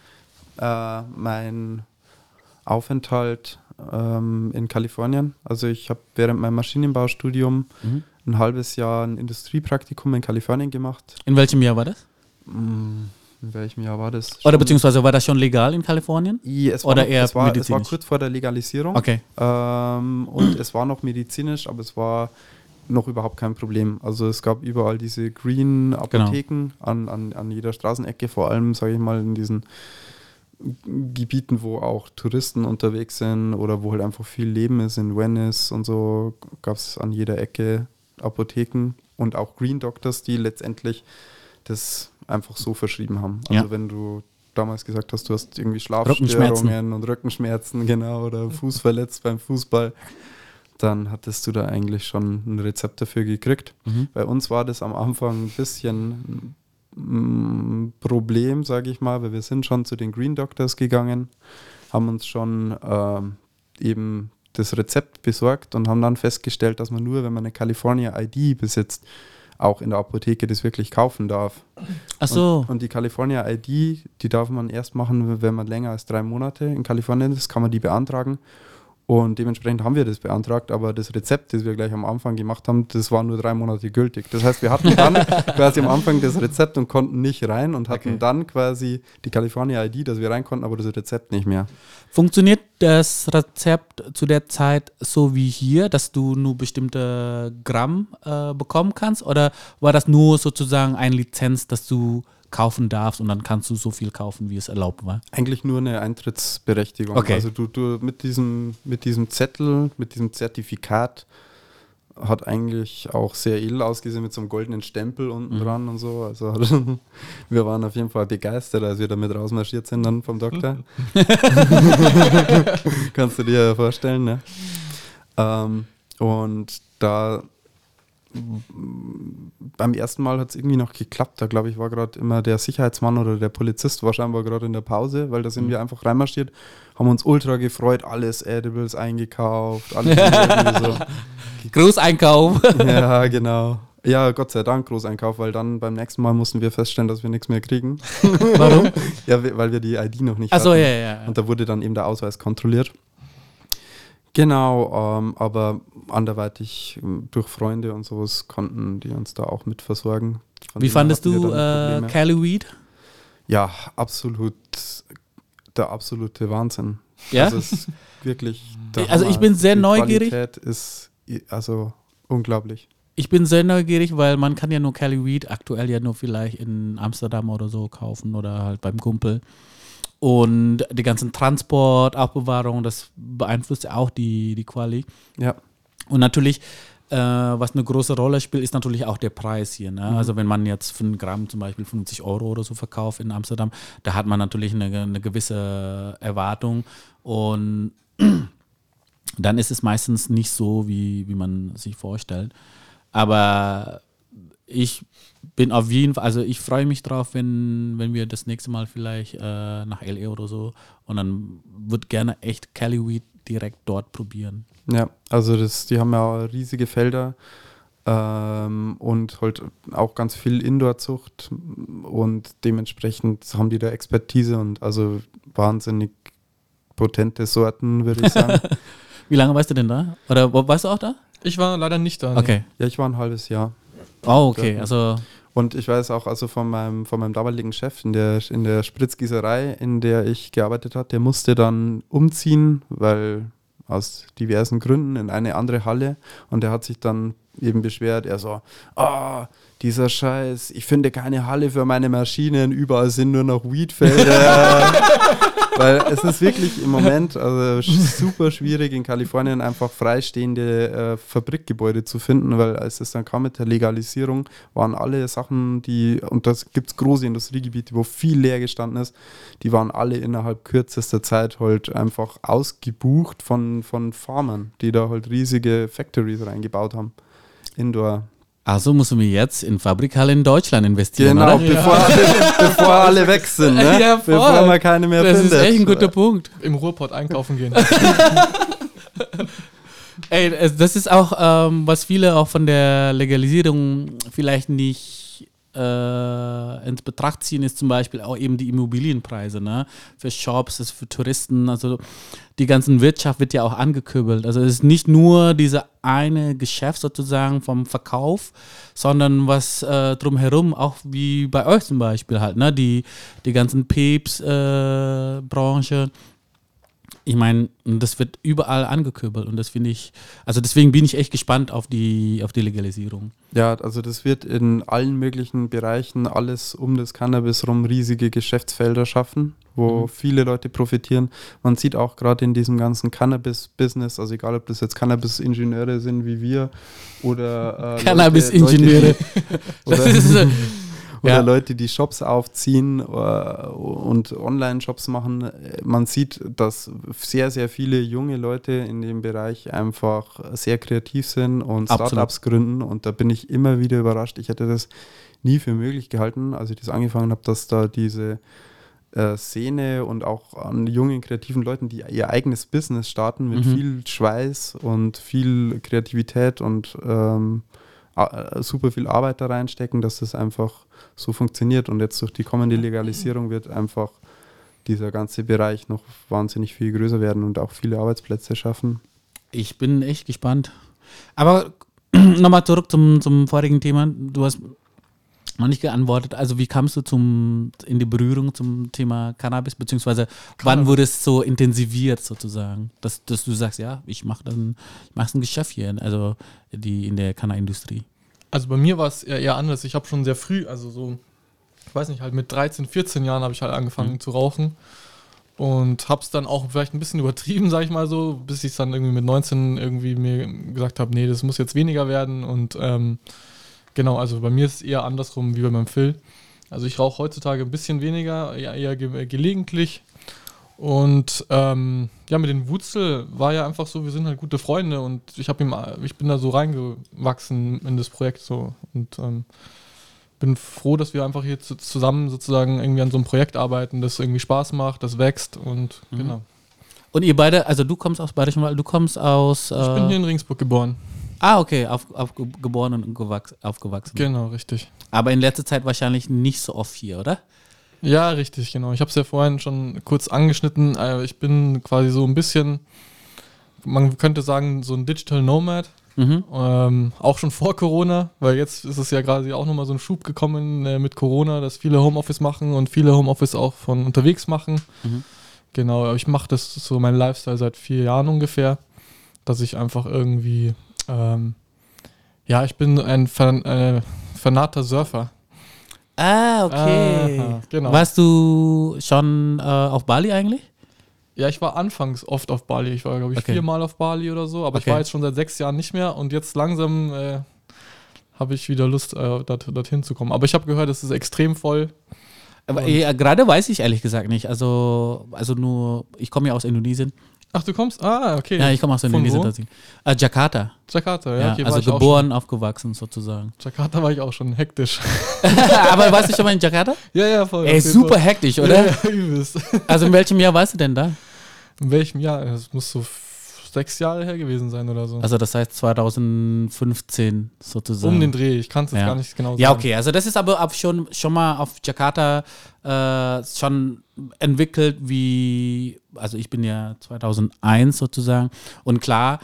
mein Aufenthalt in Kalifornien. Also ich habe während meinem Maschinenbaustudium ein halbes Jahr ein Industriepraktikum in Kalifornien gemacht. In welchem Jahr war das? In welchem Jahr war das? Oder beziehungsweise war das schon legal in Kalifornien? Es Oder war, eher es war medizinisch? kurz vor der Legalisierung. Okay. Und es war noch medizinisch, aber es war noch überhaupt kein Problem. Also es gab überall diese Green-Apotheken an jeder Straßenecke, vor allem, sage ich mal, in diesen Gebieten, wo auch Touristen unterwegs sind oder wo halt einfach viel Leben ist, in Venice und so, gab es an jeder Ecke Apotheken und auch Green Doctors, die letztendlich das einfach so verschrieben haben. Also wenn du damals gesagt hast, du hast irgendwie Schlafstörungen und Rückenschmerzen, genau, oder Fuß verletzt beim Fußball, dann hattest du da eigentlich schon ein Rezept dafür gekriegt. Bei uns war das am Anfang ein bisschen Problem, sage ich mal, weil wir sind schon zu den Green Doctors gegangen, haben uns schon eben das Rezept besorgt und haben dann festgestellt, dass man nur, wenn man eine California ID besitzt, auch in der Apotheke das wirklich kaufen darf. Ach so. Und die California ID, die darf man erst machen, wenn man länger als 3 Monate in Kalifornien ist, kann man die beantragen. Und dementsprechend haben wir das beantragt, aber das Rezept, das wir gleich am Anfang gemacht haben, das war nur 3 Monate gültig. Das heißt, wir hatten dann quasi am Anfang das Rezept und konnten nicht rein und hatten dann quasi die California ID, dass wir rein konnten, aber das Rezept nicht mehr. Funktioniert das Rezept zu der Zeit so wie hier, dass du nur bestimmte Gramm bekommen kannst? Oder war das nur sozusagen eine Lizenz, dass du kaufen darfst und dann kannst du so viel kaufen, wie es erlaubt war? Eigentlich nur eine Eintrittsberechtigung. Okay. Also du mit diesem Zettel, mit diesem Zertifikat hat eigentlich auch sehr edel ausgesehen mit so einem goldenen Stempel unten dran und so. Also wir waren auf jeden Fall begeistert, als wir damit rausmarschiert sind dann vom Doktor. Kannst du dir ja vorstellen, ne? Und da beim ersten Mal hat es irgendwie noch geklappt. Da glaube ich, war gerade immer der Sicherheitsmann oder der Polizist war scheinbar gerade in der Pause, weil da sind wir einfach reinmarschiert, haben uns ultra gefreut, alles Edibles eingekauft, alles irgendwie so. Großeinkauf. Ja, genau. Ja, Gott sei Dank Großeinkauf, weil dann beim nächsten Mal mussten wir feststellen, dass wir nichts mehr kriegen. Warum? Ja, weil wir die ID noch nicht Achso, hatten. ja. Und da wurde dann eben der Ausweis kontrolliert. Genau, aber anderweitig durch Freunde und sowas konnten die uns da auch mit versorgen. Wie fandest du Cali Weed? Ja, der absolute Wahnsinn. Ja? Also es ist wirklich der Also ich bin sehr Die neugierig. Qualität ist also unglaublich. Ich bin sehr neugierig, weil man kann ja nur Cali Weed aktuell ja nur vielleicht in Amsterdam oder so kaufen oder halt beim Kumpel. Und die ganzen Transport, Aufbewahrung, das beeinflusst ja auch die Quali. Ja. Und natürlich, was eine große Rolle spielt, ist natürlich auch der Preis hier. Ne? Also wenn man jetzt für ein Gramm zum Beispiel 50 Euro oder so verkauft in Amsterdam, da hat man natürlich eine gewisse Erwartung. Und dann ist es meistens nicht so, wie man sich vorstellt. Aber ich bin auf jeden Fall, also ich freue mich drauf, wenn wir das nächste Mal vielleicht nach LA oder so und dann würde gerne echt Cali Weed direkt dort probieren. Ja, also die haben ja riesige Felder und halt auch ganz viel Indoor-Zucht und dementsprechend haben die da Expertise und also wahnsinnig potente Sorten, würde ich sagen. Wie lange warst du denn da? Oder warst du auch da? Ich war leider nicht da. Okay. Ja, ich war ein halbes Jahr. Oh, okay. Also Und ich weiß auch, also von meinem damaligen Chef in der Spritzgießerei, in der ich gearbeitet habe, der musste dann umziehen, weil aus diversen Gründen in eine andere Halle und der hat sich dann eben beschwert. Er so, dieser Scheiß, ich finde keine Halle für meine Maschinen, überall sind nur noch Weedfelder. Weil es ist wirklich im Moment super schwierig in Kalifornien einfach freistehende Fabrikgebäude zu finden, weil als es dann kam mit der Legalisierung, waren alle Sachen, und das gibt es große Industriegebiete, wo viel leer gestanden ist, die waren alle innerhalb kürzester Zeit halt einfach ausgebucht von Farmern, die da halt riesige Factories reingebaut haben. Indoor. Also musst du mir jetzt in Fabrikhalle in Deutschland investieren, genau, oder? Bevor alle weg sind, ne? Ja, voll. Bevor man keine mehr findet. Das ist echt ein guter Punkt. Im Ruhrpott einkaufen gehen. Ey, das ist auch, was viele auch von der Legalisierung vielleicht nicht ins Betracht ziehen, ist zum Beispiel auch eben die Immobilienpreise, ne? Für Shops, für Touristen, also die ganze Wirtschaft wird ja auch angekurbelt. Also es ist nicht nur diese eine Geschäft sozusagen vom Verkauf, sondern was drumherum, auch wie bei euch zum Beispiel halt, ne? Die ganzen Babes-Branche. Ich meine, das wird überall angekurbelt und das finde ich, also deswegen bin ich echt gespannt auf die Legalisierung. Ja, also das wird in allen möglichen Bereichen alles um das Cannabis rum riesige Geschäftsfelder schaffen, wo viele Leute profitieren. Man sieht auch gerade in diesem ganzen Cannabis-Business, also egal ob das jetzt Cannabis-Ingenieure sind wie wir oder Cannabis-Ingenieure. Oder Leute, die Shops aufziehen und Online-Shops machen. Man sieht, dass sehr, sehr viele junge Leute in dem Bereich einfach sehr kreativ sind und Startups gründen. Und da bin ich immer wieder überrascht. Ich hätte das nie für möglich gehalten, als ich das angefangen habe, dass da diese Szene und auch an jungen, kreativen Leuten, die ihr eigenes Business starten mit viel Schweiß und viel Kreativität und super viel Arbeit da reinstecken, dass das einfach so funktioniert. Und jetzt durch die kommende Legalisierung wird einfach dieser ganze Bereich noch wahnsinnig viel größer werden und auch viele Arbeitsplätze schaffen. Ich bin echt gespannt. Aber nochmal zurück zum vorigen Thema. Du hast noch nicht geantwortet. Also wie kamst du in die Berührung zum Thema Cannabis, beziehungsweise wann wurde es so intensiviert sozusagen, dass du sagst, ja, ich mache ein Geschäft hier, also in der Canna-Industrie? Also bei mir war es eher anders. Ich habe schon sehr früh, also so, ich weiß nicht, halt mit 13, 14 Jahren habe ich halt angefangen zu rauchen und habe es dann auch vielleicht ein bisschen übertrieben, sag ich mal so, bis ich es dann irgendwie mit 19 irgendwie mir gesagt habe, nee, das muss jetzt weniger werden und genau, also bei mir ist es eher andersrum wie bei meinem Phil. Also ich rauche heutzutage ein bisschen weniger, eher gelegentlich. Und mit den Wutzel war ja einfach so, wir sind halt gute Freunde und ich bin da so reingewachsen in das Projekt so und bin froh, dass wir einfach hier zusammen sozusagen irgendwie an so einem Projekt arbeiten, das irgendwie Spaß macht, das wächst und genau. Und ihr beide, also du kommst aus Bayerisch, du kommst aus... ich bin hier in Regensburg geboren. Ah, okay, geboren und aufgewachsen. Genau, richtig. Aber in letzter Zeit wahrscheinlich nicht so oft hier, oder? Ja, richtig, genau. Ich habe es ja vorhin schon kurz angeschnitten. Ich bin quasi so ein bisschen, man könnte sagen, so ein Digital Nomad. Auch schon vor Corona, weil jetzt ist es ja quasi auch nochmal so ein Schub gekommen mit Corona, dass viele Homeoffice machen und viele Homeoffice auch von unterwegs machen. Genau, aber ich mache das so mein Lifestyle seit 4 Jahren ungefähr, dass ich einfach irgendwie, ich bin ein fanater Surfer. Ah, okay. Aha, genau. Warst du schon auf Bali eigentlich? Ja, ich war anfangs oft auf Bali. Ich war, glaube ich, 4-mal auf Bali oder so. Aber ich war jetzt schon seit 6 Jahren nicht mehr. Und jetzt langsam habe ich wieder Lust, dorthin zu kommen. Aber ich habe gehört, es ist extrem voll. Aber gerade weiß ich ehrlich gesagt nicht. Also nur, ich komme ja aus Indonesien. Ach, du kommst? Ah, okay. Ja, ich komme aus Indonesien. Jakarta. Jakarta, ja. Okay, also geboren, aufgewachsen sozusagen. Jakarta war ich auch schon hektisch. Aber warst du schon mal in Jakarta? Ja, voll. Ey, super hektisch, oder? Ja, übelst. Also in welchem Jahr warst du denn da? In welchem Jahr? Es muss so 6 Jahre her gewesen sein oder so. Also das heißt 2015 sozusagen. Um den Dreh, ich kann es jetzt gar nicht genau sagen. Ja, okay, also das ist aber schon mal auf Jakarta schon entwickelt also ich bin ja 2001 sozusagen und klar,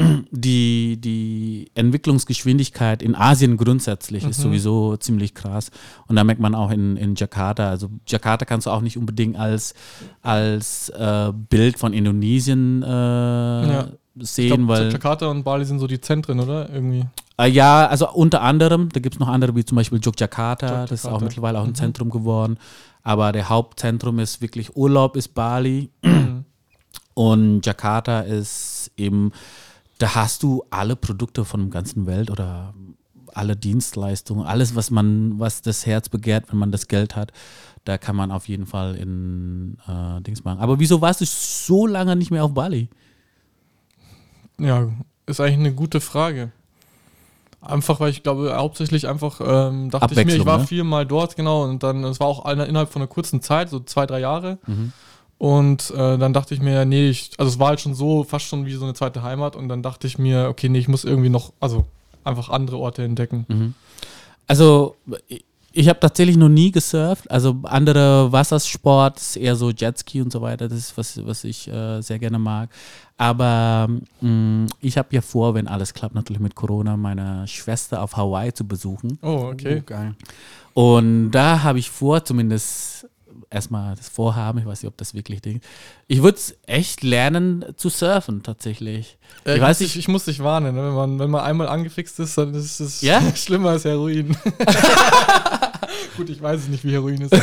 die Entwicklungsgeschwindigkeit in Asien grundsätzlich ist sowieso ziemlich krass und da merkt man auch in Jakarta, also Jakarta kannst du auch nicht unbedingt als Bild von Indonesien sehen, weil... Jakarta und Bali sind so die Zentren, oder? Irgendwie. Ja, also unter anderem, da gibt es noch andere, wie zum Beispiel Yogyakarta, das ist auch mittlerweile auch ein Zentrum geworden. Aber der Hauptzentrum ist wirklich Urlaub, ist Bali. Und Jakarta ist eben, da hast du alle Produkte von der ganzen Welt oder alle Dienstleistungen, alles, was das Herz begehrt, wenn man das Geld hat. Da kann man auf jeden Fall in Dings machen. Aber wieso warst du so lange nicht mehr auf Bali? Ja, ist eigentlich eine gute Frage. Einfach, weil ich glaube, hauptsächlich einfach dachte ich mir, ich war 4-mal dort, genau, und dann, es war auch innerhalb von einer kurzen Zeit, so 2-3 Jahre. Und dann dachte ich mir, nee, also es war halt schon so, fast schon wie so eine zweite Heimat, und dann dachte ich mir, okay, nee, ich muss irgendwie noch, also einfach andere Orte entdecken. Also, ich habe tatsächlich noch nie gesurft, also andere Wassersport, eher so Jetski und so weiter, das ist was ich sehr gerne mag. Aber ich habe ja vor, wenn alles klappt, natürlich mit Corona, meine Schwester auf Hawaii zu besuchen. Oh, okay. Geil. Und da habe ich vor, zumindest erstmal das Vorhaben, ich weiß nicht, ob das wirklich Ding ist. Ich würde echt lernen zu surfen, tatsächlich. Ich muss dich warnen, ne? Wenn man einmal angefixt ist, dann ist es schlimmer als Heroin. Gut, ich weiß es nicht, wie Heroin ist.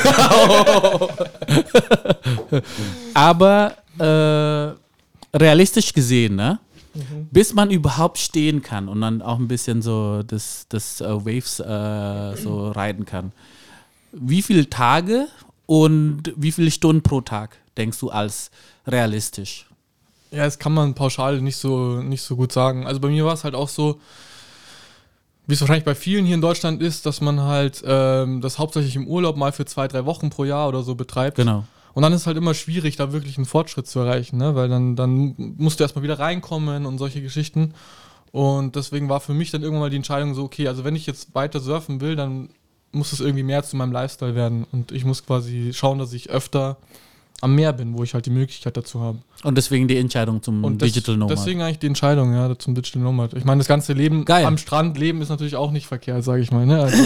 Aber realistisch gesehen, ne? Bis man überhaupt stehen kann und dann auch ein bisschen so das Waves so reiten kann. Wie viele Tage und wie viele Stunden pro Tag denkst du als realistisch? Ja, das kann man pauschal nicht so gut sagen. Also bei mir war es halt auch so, wie es wahrscheinlich bei vielen hier in Deutschland ist, dass man halt das hauptsächlich im Urlaub mal für 2-3 Wochen pro Jahr oder so betreibt. Genau. Und dann ist es halt immer schwierig, da wirklich einen Fortschritt zu erreichen, ne? Weil dann musst du erstmal wieder reinkommen und solche Geschichten. Und deswegen war für mich dann irgendwann mal die Entscheidung so, okay, also wenn ich jetzt weiter surfen will, dann muss es irgendwie mehr zu meinem Lifestyle werden. Und ich muss quasi schauen, dass ich öfter am Meer bin, wo ich halt die Möglichkeit dazu habe. Und deswegen die Entscheidung zum Digital Nomad. Deswegen eigentlich die Entscheidung, ja, zum Digital Nomad. Ich meine, das ganze Leben am Strand leben ist natürlich auch nicht verkehrt, sage ich mal. Ne? Also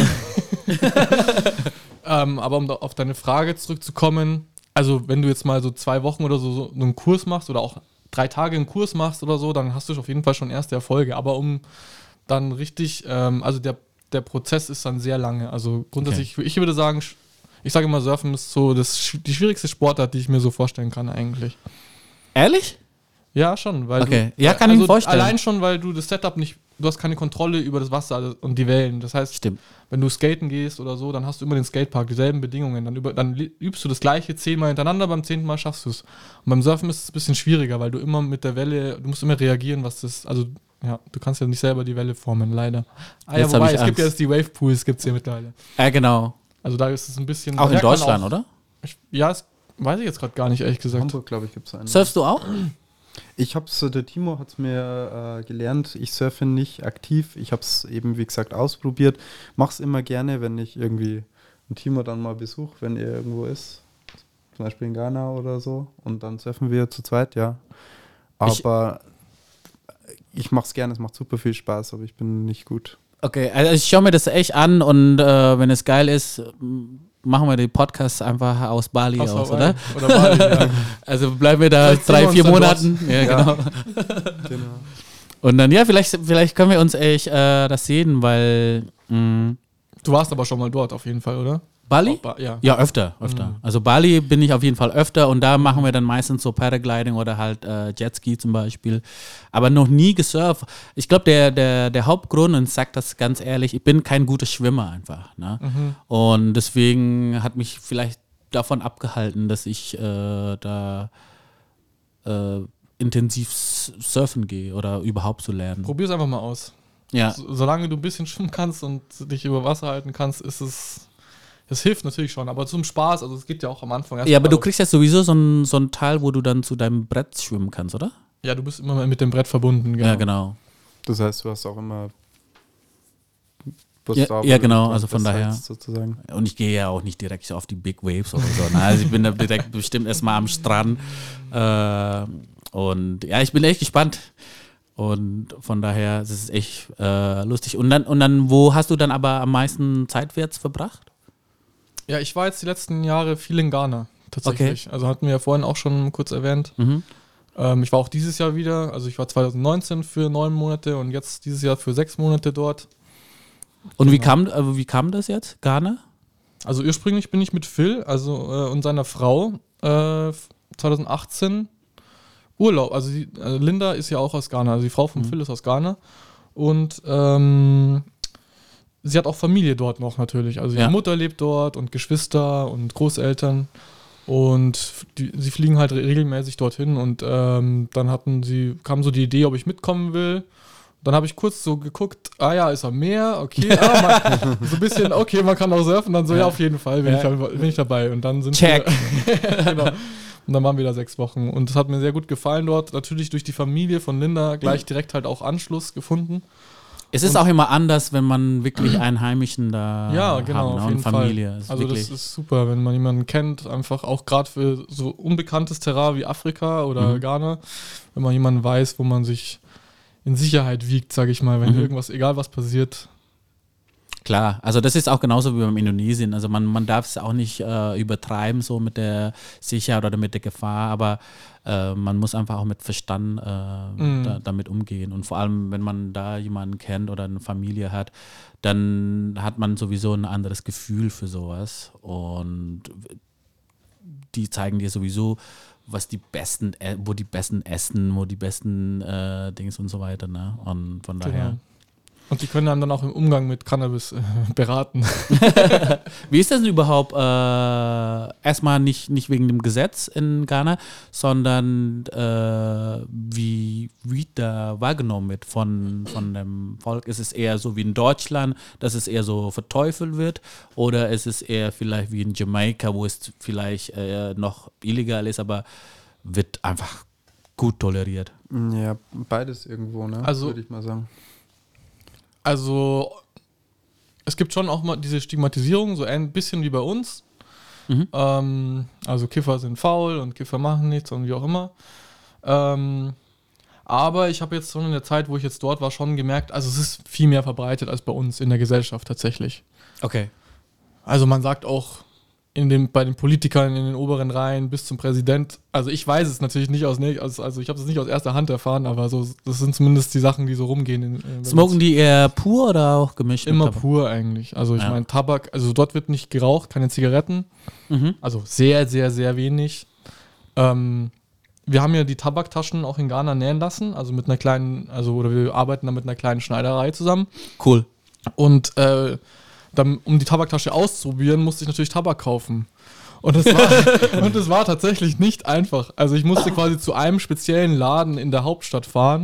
aber um auf deine Frage zurückzukommen, also wenn du jetzt mal so 2 Wochen oder so einen Kurs machst oder auch 3 Tage einen Kurs machst oder so, dann hast du auf jeden Fall schon erste Erfolge. Aber um dann richtig, also der Prozess ist dann sehr lange. Also grundsätzlich, Ich würde sagen, ich sage immer, Surfen ist so die schwierigste Sportart, die ich mir so vorstellen kann eigentlich. Ehrlich? Ja, schon. Weil kann ich mir vorstellen. Allein schon, weil du das Setup nicht, du hast keine Kontrolle über das Wasser und die Wellen. Das heißt, wenn du skaten gehst oder so, dann hast du immer den Skatepark, dieselben Bedingungen. Dann übst du das gleiche 10-mal hintereinander, beim 10. Mal schaffst du es. Und beim Surfen ist es ein bisschen schwieriger, weil du immer mit der Welle, du musst immer reagieren, du kannst ja nicht selber die Welle formen, leider. Wobei, es gibt ja jetzt die Wave Pools, gibt es hier mittlerweile. Genau. Also da ist es ein bisschen... Auch in Deutschland, oder? Das weiß ich jetzt gerade gar nicht, ehrlich gesagt. Hamburg, glaube ich, gibt es einen. Surfst du auch? Ich hab's, der Timo hat es mir gelernt, ich surfe nicht aktiv, ich habe es eben, wie gesagt, ausprobiert, mach's immer gerne, wenn ich irgendwie einen Timo dann mal besuche, wenn er irgendwo ist, zum Beispiel in Ghana oder so, und dann surfen wir zu zweit, ja. Aber ich mach's gerne, es macht super viel Spaß, aber ich bin nicht gut. Okay, also ich schaue mir das echt an und wenn es geil ist, machen wir den Podcast einfach aus Bali aus, oder? Oder Bali, ja. Also bleiben wir da 3-4 Monaten. Ja, genau. Und dann, vielleicht können wir uns echt das sehen, weil... Du warst aber schon mal dort auf jeden Fall, oder? Bali? Ja, öfter. Also Bali bin ich auf jeden Fall öfter und da machen wir dann meistens so Paragliding oder halt Jetski zum Beispiel. Aber noch nie gesurft. Ich glaube, der Hauptgrund, und ich sage das ganz ehrlich, ich bin kein guter Schwimmer einfach. Ne? Und deswegen hat mich vielleicht davon abgehalten, dass ich da intensiv surfen gehe oder überhaupt zu lernen. Probier's einfach mal aus. Ja. Solange du ein bisschen schwimmen kannst und dich über Wasser halten kannst, ist es... Das hilft natürlich schon, aber zum Spaß, also es geht ja auch am Anfang erst. Ja, aber du kriegst ja sowieso so ein Teil, wo du dann zu deinem Brett schwimmen kannst, oder? Ja, du bist immer mit dem Brett verbunden, genau. Ja, genau. Das heißt, du hast auch immer... Ja, genau, also von daher. Sozusagen. Und ich gehe ja auch nicht direkt auf die Big Waves oder so. Also ich bin da direkt bestimmt erstmal am Strand. Und ja, ich bin echt gespannt. Und von daher, das ist echt lustig. Und dann, wo hast du dann aber am meisten Zeit jetzt verbracht? Ja, ich war jetzt die letzten Jahre viel in Ghana, tatsächlich. Okay. Also hatten wir ja vorhin auch schon kurz erwähnt. Ich war auch dieses Jahr wieder, also ich war 2019 für 9 Monate und jetzt dieses Jahr für 6 Monate dort. Und wie kam das jetzt, Ghana? Also ursprünglich bin ich mit Phil, und seiner Frau 2018 Urlaub. Also Linda ist ja auch aus Ghana, also die Frau von Phil ist aus Ghana. Und sie hat auch Familie dort noch natürlich. Also ihre Mutter lebt dort und Geschwister und Großeltern. Und sie fliegen halt regelmäßig dorthin. Und dann kam so die Idee, ob ich mitkommen will. Dann habe ich kurz so geguckt, ist am Meer, okay, so ein bisschen, okay, man kann auch surfen. Dann so, ja, auf jeden Fall bin ich dabei. Und dann sind Check. Genau. Und dann waren wir da 6 Wochen. Und es hat mir sehr gut gefallen dort. Natürlich durch die Familie von Linda gleich direkt halt auch Anschluss gefunden. Es ist auch immer anders, wenn man wirklich einen Heimischen da ja, genau, hat, auf jeden Familie. Fall. Also das ist super, wenn man jemanden kennt, einfach auch gerade für so unbekanntes Terrain wie Afrika oder Ghana, wenn man jemanden weiß, wo man sich in Sicherheit wiegt, sage ich mal, wenn egal was passiert. Klar, also das ist auch genauso wie beim Indonesien. Also man darf es auch nicht übertreiben so mit der Sicherheit oder mit der Gefahr, aber man muss einfach auch mit Verstand damit umgehen. Und vor allem, wenn man da jemanden kennt oder eine Familie hat, dann hat man sowieso ein anderes Gefühl für sowas. Und die zeigen dir sowieso, wo die besten essen, wo die besten Dings und so weiter. Ne? Und von daher. Und die können einem dann auch im Umgang mit Cannabis beraten. Wie ist das denn überhaupt? Erstmal nicht wegen dem Gesetz in Ghana, sondern wie Weed da wahrgenommen wird von dem Volk. Ist es eher so wie in Deutschland, dass es eher so verteufelt wird? Oder ist es eher vielleicht wie in Jamaika, wo es vielleicht noch illegal ist, aber wird einfach gut toleriert? Ja, beides irgendwo, ne? Also, würde ich mal sagen. Also, es gibt schon auch mal diese Stigmatisierung, so ein bisschen wie bei uns. Also, Kiffer sind faul und Kiffer machen nichts und wie auch immer. Aber ich habe jetzt schon in der Zeit, wo ich jetzt dort war, schon gemerkt, also es ist viel mehr verbreitet als bei uns in der Gesellschaft tatsächlich. Okay. Also, man sagt auch bei den Politikern in den oberen Reihen bis zum Präsident, also ich weiß es natürlich nicht also ich habe es nicht aus erster Hand erfahren, aber so, das sind zumindest die Sachen, die so rumgehen. Smoken die eher pur oder auch gemischt? Immer pur eigentlich. Also ich meine Tabak, also dort wird nicht geraucht, keine Zigaretten, also sehr, sehr, sehr wenig. Wir haben ja die Tabaktaschen auch in Ghana nähen lassen, also mit einer kleinen, oder wir arbeiten da mit einer kleinen Schneiderei zusammen. Cool. Und dann, um die Tabaktasche auszuprobieren, musste ich natürlich Tabak kaufen. Und es war tatsächlich nicht einfach. Also ich musste quasi zu einem speziellen Laden in der Hauptstadt fahren.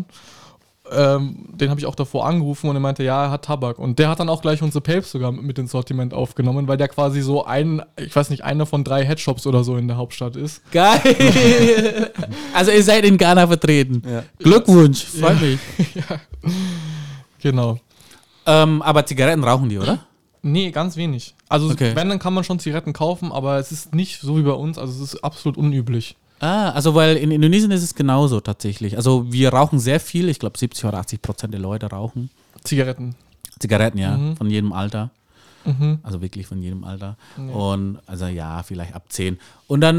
Den habe ich auch davor angerufen und er meinte, ja, er hat Tabak. Und der hat dann auch gleich unsere Papes sogar mit ins Sortiment aufgenommen, weil der quasi so einer von 3 Headshops oder so in der Hauptstadt ist. Geil! Also ihr seid in Ghana vertreten. Ja. Glückwunsch, freut mich. Ja. Genau. Aber Zigaretten rauchen die, oder? Nee, ganz wenig. Also wenn, dann kann man schon Zigaretten kaufen, aber es ist nicht so wie bei uns, also es ist absolut unüblich. Also weil in Indonesien ist es genauso tatsächlich. Also wir rauchen sehr viel, ich glaube 70 oder 80% der Leute rauchen. Zigaretten, ja, von jedem Alter. Also wirklich von jedem Alter. Ja. Und also ja, vielleicht ab 10. Und dann,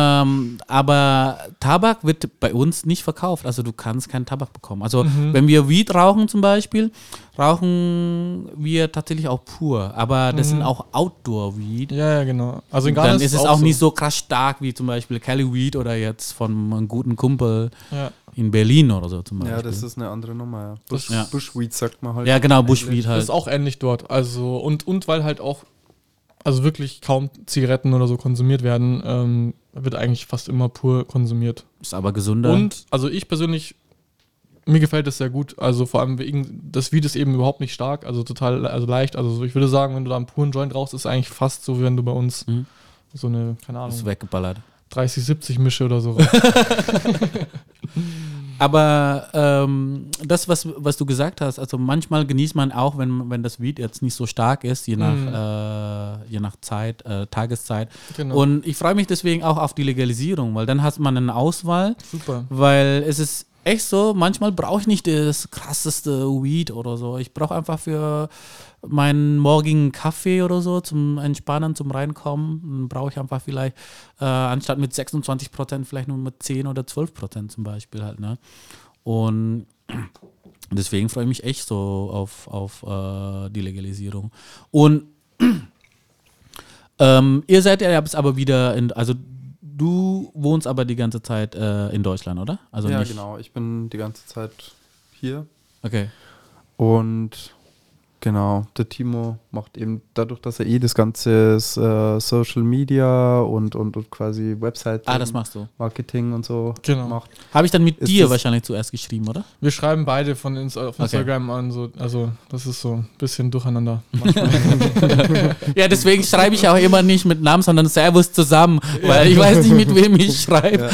aber Tabak wird bei uns nicht verkauft. Also du kannst keinen Tabak bekommen. Also wenn wir Weed rauchen zum Beispiel, rauchen wir tatsächlich auch pur. Aber das sind auch Outdoor-Weed. Ja, genau. Also in Ghana dann ist es auch nicht so krass stark wie zum Beispiel Cali Weed oder jetzt von einem guten Kumpel. Ja. In Berlin oder so zum Beispiel. Ja, das ist eine andere Nummer. Bushweed sagt man halt. Ja, genau, Bushweed halt. Das ist auch ähnlich dort. Also, und weil halt auch, also wirklich kaum Zigaretten oder so konsumiert werden, wird eigentlich fast immer pur konsumiert. Ist aber gesünder. Und, also ich persönlich, mir gefällt das sehr gut. Also vor allem wegen, das Weed ist eben überhaupt nicht stark, also total leicht. Also ich würde sagen, wenn du da einen puren Joint rauchst, ist es eigentlich fast so, wie wenn du bei uns so eine, keine Ahnung. Ist weggeballert. 30-70 Mische oder so. Aber das, was du gesagt hast, also manchmal genießt man auch, wenn das Weed jetzt nicht so stark ist, je nach Zeit, Tageszeit. Genau. Und ich freue mich deswegen auch auf die Legalisierung, weil dann hat man eine Auswahl. Super. Weil es ist echt so, manchmal brauche ich nicht das krasseste Weed oder so. Ich brauche einfach für meinen morgigen Kaffee oder so zum Entspannen, zum Reinkommen, brauche ich einfach vielleicht anstatt mit 26% vielleicht nur mit 10 oder 12% zum Beispiel halt, ne? Und deswegen freue ich mich echt so auf die Legalisierung. Und ihr seid ja jetzt aber wieder also du wohnst aber die ganze Zeit in Deutschland, oder? Also ja, nicht, genau. Ich bin die ganze Zeit hier. Okay. Und genau, der Timo macht eben dadurch, dass er das ganze Social Media und quasi Website Das machst du. Marketing und so macht. Habe ich dann mit Ist dir das- wahrscheinlich zuerst geschrieben, oder? Wir schreiben beide von uns auf Instagram an, so, also das ist so ein bisschen durcheinander. Ja, deswegen schreibe ich auch immer nicht mit Namen, sondern Servus zusammen, weil ich weiß nicht, mit wem ich schreibe.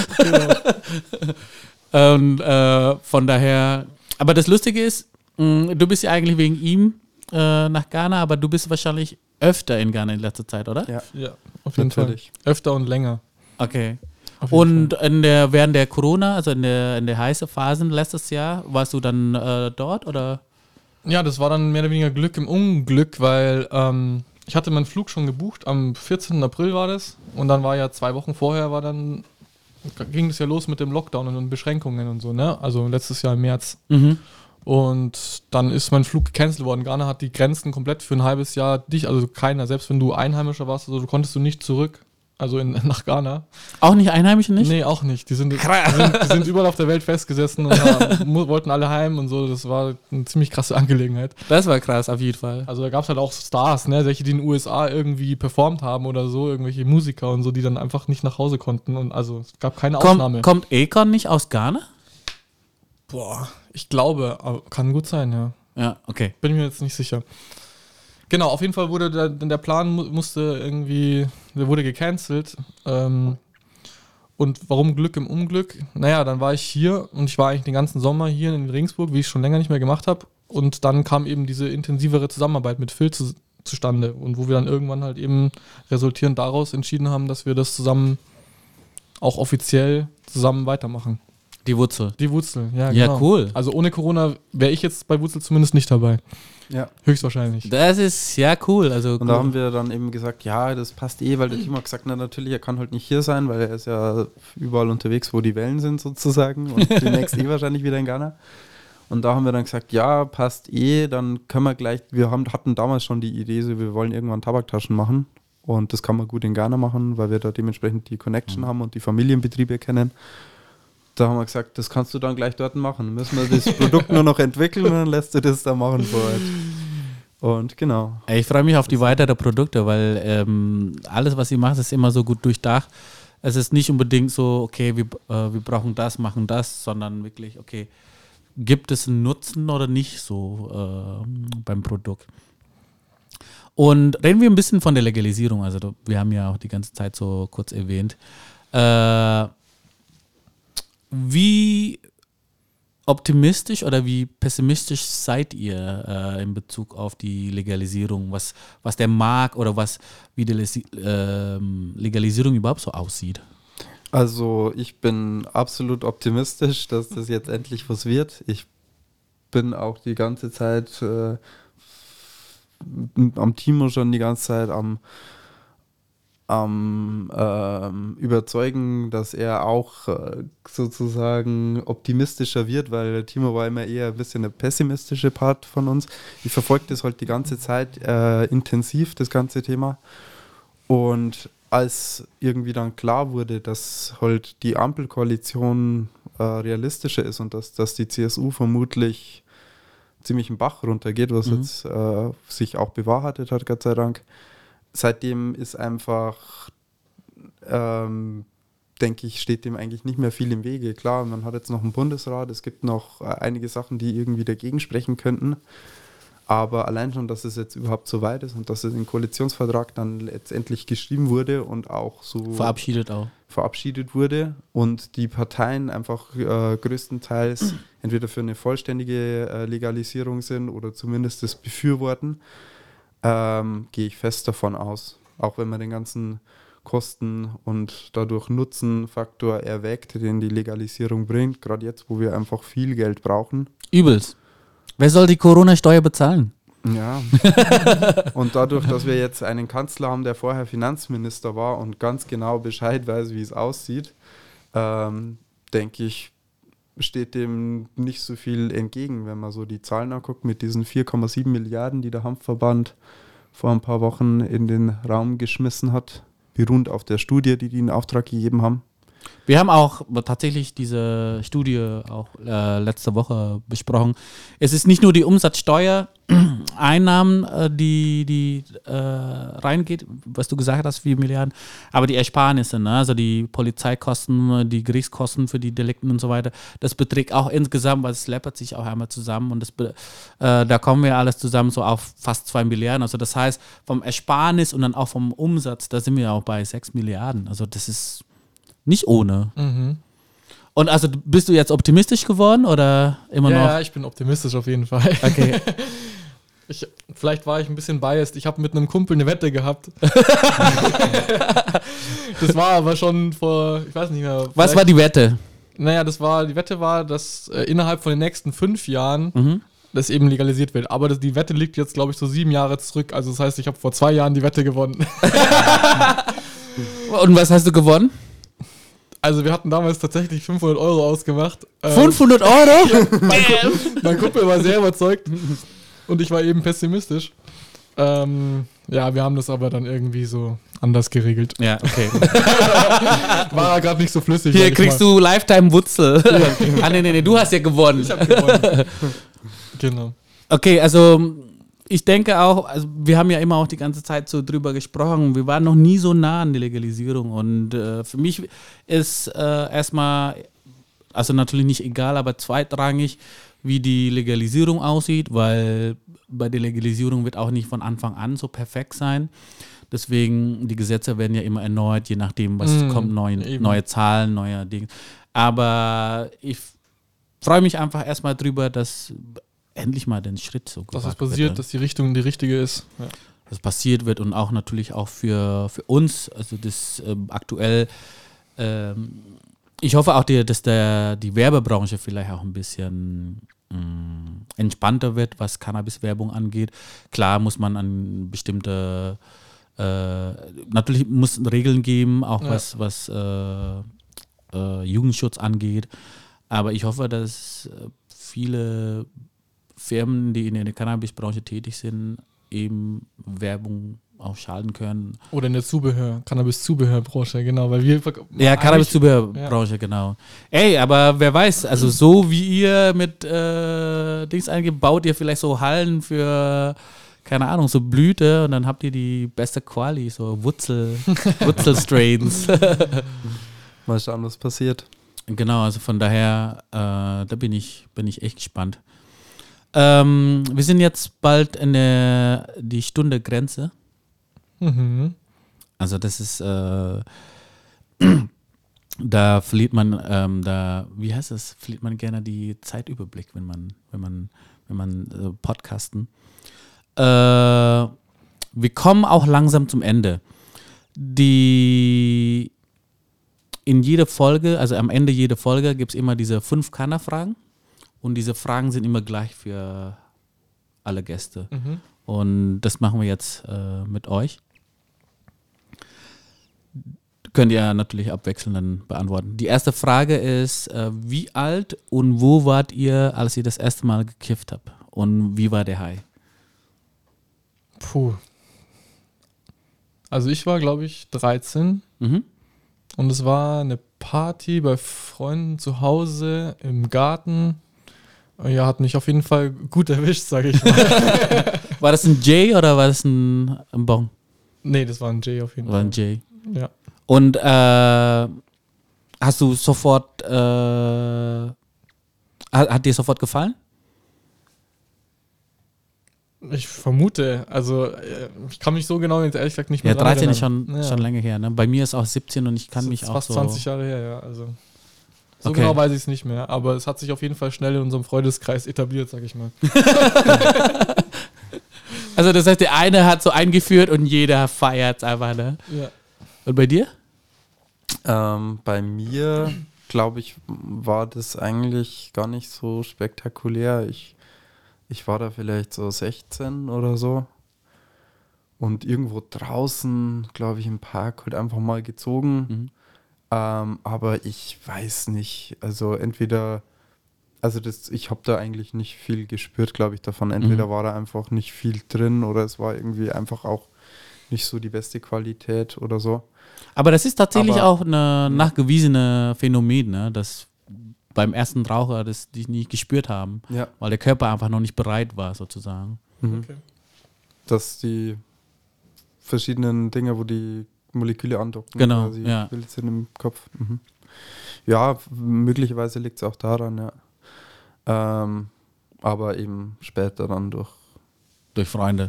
Ja, Und von daher, aber das Lustige ist, du bist ja eigentlich wegen ihm nach Ghana, aber du bist wahrscheinlich öfter in Ghana in letzter Zeit, oder? ja, Ja, auf jeden natürlich. Fall. Öfter und länger. Okay. Auf jeden Und während der Corona, also in der heißen Phasen letztes Jahr, warst du dann dort, oder? Ja, das war dann mehr oder weniger Glück im Unglück, weil ich hatte meinen Flug schon gebucht, am 14. April war das. Und dann war ja 2 Wochen vorher, ging das ja los mit dem Lockdown und den Beschränkungen und so, ne? Also letztes Jahr im März. Und dann ist mein Flug gecancelt worden. Ghana hat die Grenzen komplett für ein halbes Jahr dicht, also keiner, selbst wenn du Einheimischer warst, also du konntest nicht zurück, also nach Ghana. Auch nicht Einheimische nicht? Nee, auch nicht. Die sind überall auf der Welt festgesessen und wollten alle heim und so. Das war eine ziemlich krasse Angelegenheit. Das war krass, auf jeden Fall. Also da gab es halt auch Stars, ne, welche die in den USA irgendwie performt haben oder so, irgendwelche Musiker und so, die dann einfach nicht nach Hause konnten. Und also es gab keine Ausnahme. Kommt Akon nicht aus Ghana? Boah, ich glaube, aber kann gut sein, ja. Ja, okay. Bin ich mir jetzt nicht sicher. Genau, auf jeden Fall wurde der Plan der wurde gecancelt. Und warum Glück im Unglück? Naja, dann war ich hier und ich war eigentlich den ganzen Sommer hier in Regensburg, wie ich schon länger nicht mehr gemacht habe. Und dann kam eben diese intensivere Zusammenarbeit mit Phil zustande. Und wo wir dann irgendwann halt eben resultierend daraus entschieden haben, dass wir das zusammen auch offiziell zusammen weitermachen. Die Wurzel. Die Wurzel, ja, Ja, genau. cool. Also ohne Corona wäre ich jetzt bei Wurzel zumindest nicht dabei. Ja. Höchstwahrscheinlich. Das ist ja cool. Also Und da haben wir dann eben gesagt, ja, das passt weil der Timo hat gesagt, na natürlich, er kann halt nicht hier sein, weil er ist ja überall unterwegs, wo die Wellen sind sozusagen und demnächst wahrscheinlich wieder in Ghana. Und da haben wir dann gesagt, ja, passt dann können wir gleich, hatten damals schon die Idee, so, wir wollen irgendwann Tabaktaschen machen und das kann man gut in Ghana machen, weil wir da dementsprechend die Connection haben und die Familienbetriebe kennen. Da haben wir gesagt, das kannst du dann gleich dort machen. Müssen wir das Produkt nur noch entwickeln und dann lässt du das da machen vor Ort. Und genau. Ich freue mich auf die weiteren Produkte, weil alles, was ihr macht, ist immer so gut durchdacht. Es ist nicht unbedingt so, okay, wir brauchen das, machen das, sondern wirklich, okay, gibt es einen Nutzen oder nicht so beim Produkt? Und reden wir ein bisschen von der Legalisierung. Also wir haben ja auch die ganze Zeit so kurz erwähnt. Wie optimistisch oder wie pessimistisch seid ihr in Bezug auf die Legalisierung, was der Markt oder wie die Legalisierung überhaupt so aussieht? Also ich bin absolut optimistisch, dass das jetzt endlich was wird. Ich bin auch die ganze Zeit am Timo schon die ganze Zeit am überzeugen, dass er auch sozusagen optimistischer wird, weil der Timo war immer eher ein bisschen der pessimistische Part von uns. Ich verfolge das halt die ganze Zeit intensiv, das ganze Thema. Und als irgendwie dann klar wurde, dass halt die Ampelkoalition realistischer ist und dass die CSU vermutlich ziemlich einen Bach runtergeht, was jetzt sich auch bewahrheitet hat, Gott sei Dank. Seitdem ist einfach, denke ich, steht dem eigentlich nicht mehr viel im Wege. Klar, man hat jetzt noch einen Bundesrat, es gibt noch einige Sachen, die irgendwie dagegen sprechen könnten. Aber allein schon, dass es jetzt überhaupt so weit ist und dass es im Koalitionsvertrag dann letztendlich geschrieben wurde und auch so verabschiedet wurde und die Parteien einfach größtenteils entweder für eine vollständige Legalisierung sind oder zumindest das befürworten, gehe ich fest davon aus. Auch wenn man den ganzen Kosten und dadurch Nutzenfaktor erwägt, den die Legalisierung bringt, gerade jetzt, wo wir einfach viel Geld brauchen. Übelst. Wer soll die Corona-Steuer bezahlen? Ja, und dadurch, dass wir jetzt einen Kanzler haben, der vorher Finanzminister war und ganz genau Bescheid weiß, wie es aussieht, denke ich, steht dem nicht so viel entgegen, wenn man so die Zahlen anguckt mit diesen 4,7 Milliarden, die der Hanfverband vor ein paar Wochen in den Raum geschmissen hat, beruhend auf der Studie, die in Auftrag gegeben haben. Wir haben auch tatsächlich diese Studie auch letzte Woche besprochen. Es ist nicht nur die Umsatzsteuereinnahmen, die reingeht, was du gesagt hast, 4 Milliarden, aber die Ersparnisse, ne? Also die Polizeikosten, die Gerichtskosten für die Delikten und so weiter, das beträgt auch insgesamt, weil es läppert sich auch einmal zusammen und da kommen wir alles zusammen so auf fast 2 Milliarden. Also das heißt, vom Ersparnis und dann auch vom Umsatz, da sind wir auch bei 6 Milliarden. Also das ist nicht ohne. Mhm. Und also bist du jetzt optimistisch geworden oder immer noch? Ja, ich bin optimistisch auf jeden Fall. Okay. Vielleicht war ich ein bisschen biased. Ich habe mit einem Kumpel eine Wette gehabt. Das war aber schon vor, ich weiß nicht mehr. Was war die Wette? Naja, die Wette war, dass innerhalb von den nächsten 5 Jahren das eben legalisiert wird. Aber die Wette liegt jetzt, glaube ich, so 7 Jahre zurück. Also das heißt, ich habe vor 2 Jahren die Wette gewonnen. Und was hast du gewonnen? Also wir hatten damals tatsächlich 500 Euro ausgemacht. 500 Euro? Ja, mein Kumpel war sehr überzeugt und ich war eben pessimistisch. Ja, wir haben das aber dann irgendwie so anders geregelt. Ja, okay. War gerade nicht so flüssig. Hier kriegst du Lifetime-Wutzel. Ja. Nee, du hast ja gewonnen. Ich habe gewonnen. Genau. Okay, also ich denke auch, also wir haben ja immer auch die ganze Zeit so drüber gesprochen, wir waren noch nie so nah an der Legalisierung und für mich ist erstmal, also natürlich nicht egal, aber zweitrangig, wie die Legalisierung aussieht, weil bei der Legalisierung wird auch nicht von Anfang an so perfekt sein. Deswegen, die Gesetze werden ja immer erneuert, je nachdem, was kommt, neue Zahlen, neue Dinge. Aber ich freue mich einfach erstmal drüber, dass endlich mal den Schritt so dass es passiert, wird, dass die Richtung die richtige ist. Ja. Dass passiert wird und auch natürlich auch für uns, also das aktuell, ich hoffe auch, dass die Werbebranche vielleicht auch ein bisschen entspannter wird, was Cannabis-Werbung angeht. Klar muss man an bestimmte, natürlich muss es Regeln geben, auch was Jugendschutz angeht, aber ich hoffe, dass viele Firmen, die in der Cannabis-Branche tätig sind, eben Werbung auch schalten können. Oder in der Cannabis-Zubehörbranche, genau. Weil wir ja, Cannabis-Zubehörbranche, genau. Ey, aber wer weiß, also so wie ihr mit Dings eingebt, baut ihr vielleicht so Hallen für, keine Ahnung, so Blüte und dann habt ihr die beste Quali, so Wurzelstrains. Mal schauen, was passiert. Genau, also von daher, da bin ich echt gespannt. Wir sind jetzt bald in die Stunde Grenze. Mhm. Also das ist, da verliert man, wie heißt das? Verliert man gerne die Zeitüberblick, wenn man podcasten. Wir kommen auch langsam zum Ende. In jeder Folge, also am Ende jeder Folge gibt es immer diese 5 Kanner-Fragen. Und diese Fragen sind immer gleich für alle Gäste. Mhm. Und das machen wir jetzt mit euch. Könnt ihr natürlich abwechselnd dann beantworten. Die erste Frage ist, wie alt und wo wart ihr, als ihr das erste Mal gekifft habt? Und wie war der High? Puh. Also ich war, glaube ich, 13. Mhm. Und es war eine Party bei Freunden zu Hause im Garten. Ja, hat mich auf jeden Fall gut erwischt, sage ich mal. War das ein J oder war das ein Bon? Nee, das war ein J auf jeden Fall. War ein J. Ja. Und hast du sofort, hat dir sofort gefallen? Ich vermute, also ich kann mich so genau jetzt ehrlich gesagt nicht mehr erinnern. Ja, 13 ist schon ja. länger her, ne? Bei mir ist auch 17 und ich kann mich auch fast so... 20 Jahre her, ja, also... So okay. Genau weiß ich es nicht mehr, aber es hat sich auf jeden Fall schnell in unserem Freundeskreis etabliert, sag ich mal. Also das heißt, der eine hat so eingeführt und jeder feiert es einfach, ne? Ja. Und bei dir? Bei mir, glaube ich, war das eigentlich gar nicht so spektakulär. Ich war da vielleicht so 16 oder so und irgendwo draußen, glaube ich, im Park halt einfach mal gezogen. Aber ich weiß nicht, also entweder, ich habe da eigentlich nicht viel gespürt, glaube ich, davon. Entweder war da einfach nicht viel drin oder es war irgendwie einfach auch nicht so die beste Qualität oder so. Aber das ist tatsächlich auch ein nachgewiesene Phänomen, ne? Dass beim ersten Raucher das die nicht gespürt haben, weil der Körper einfach noch nicht bereit war, sozusagen. Okay. Dass die verschiedenen Dinge, wo die Moleküle andocken, genau, quasi Bild sind im Kopf. Ja, möglicherweise liegt es auch daran, ja. Aber eben später dann durch Freunde.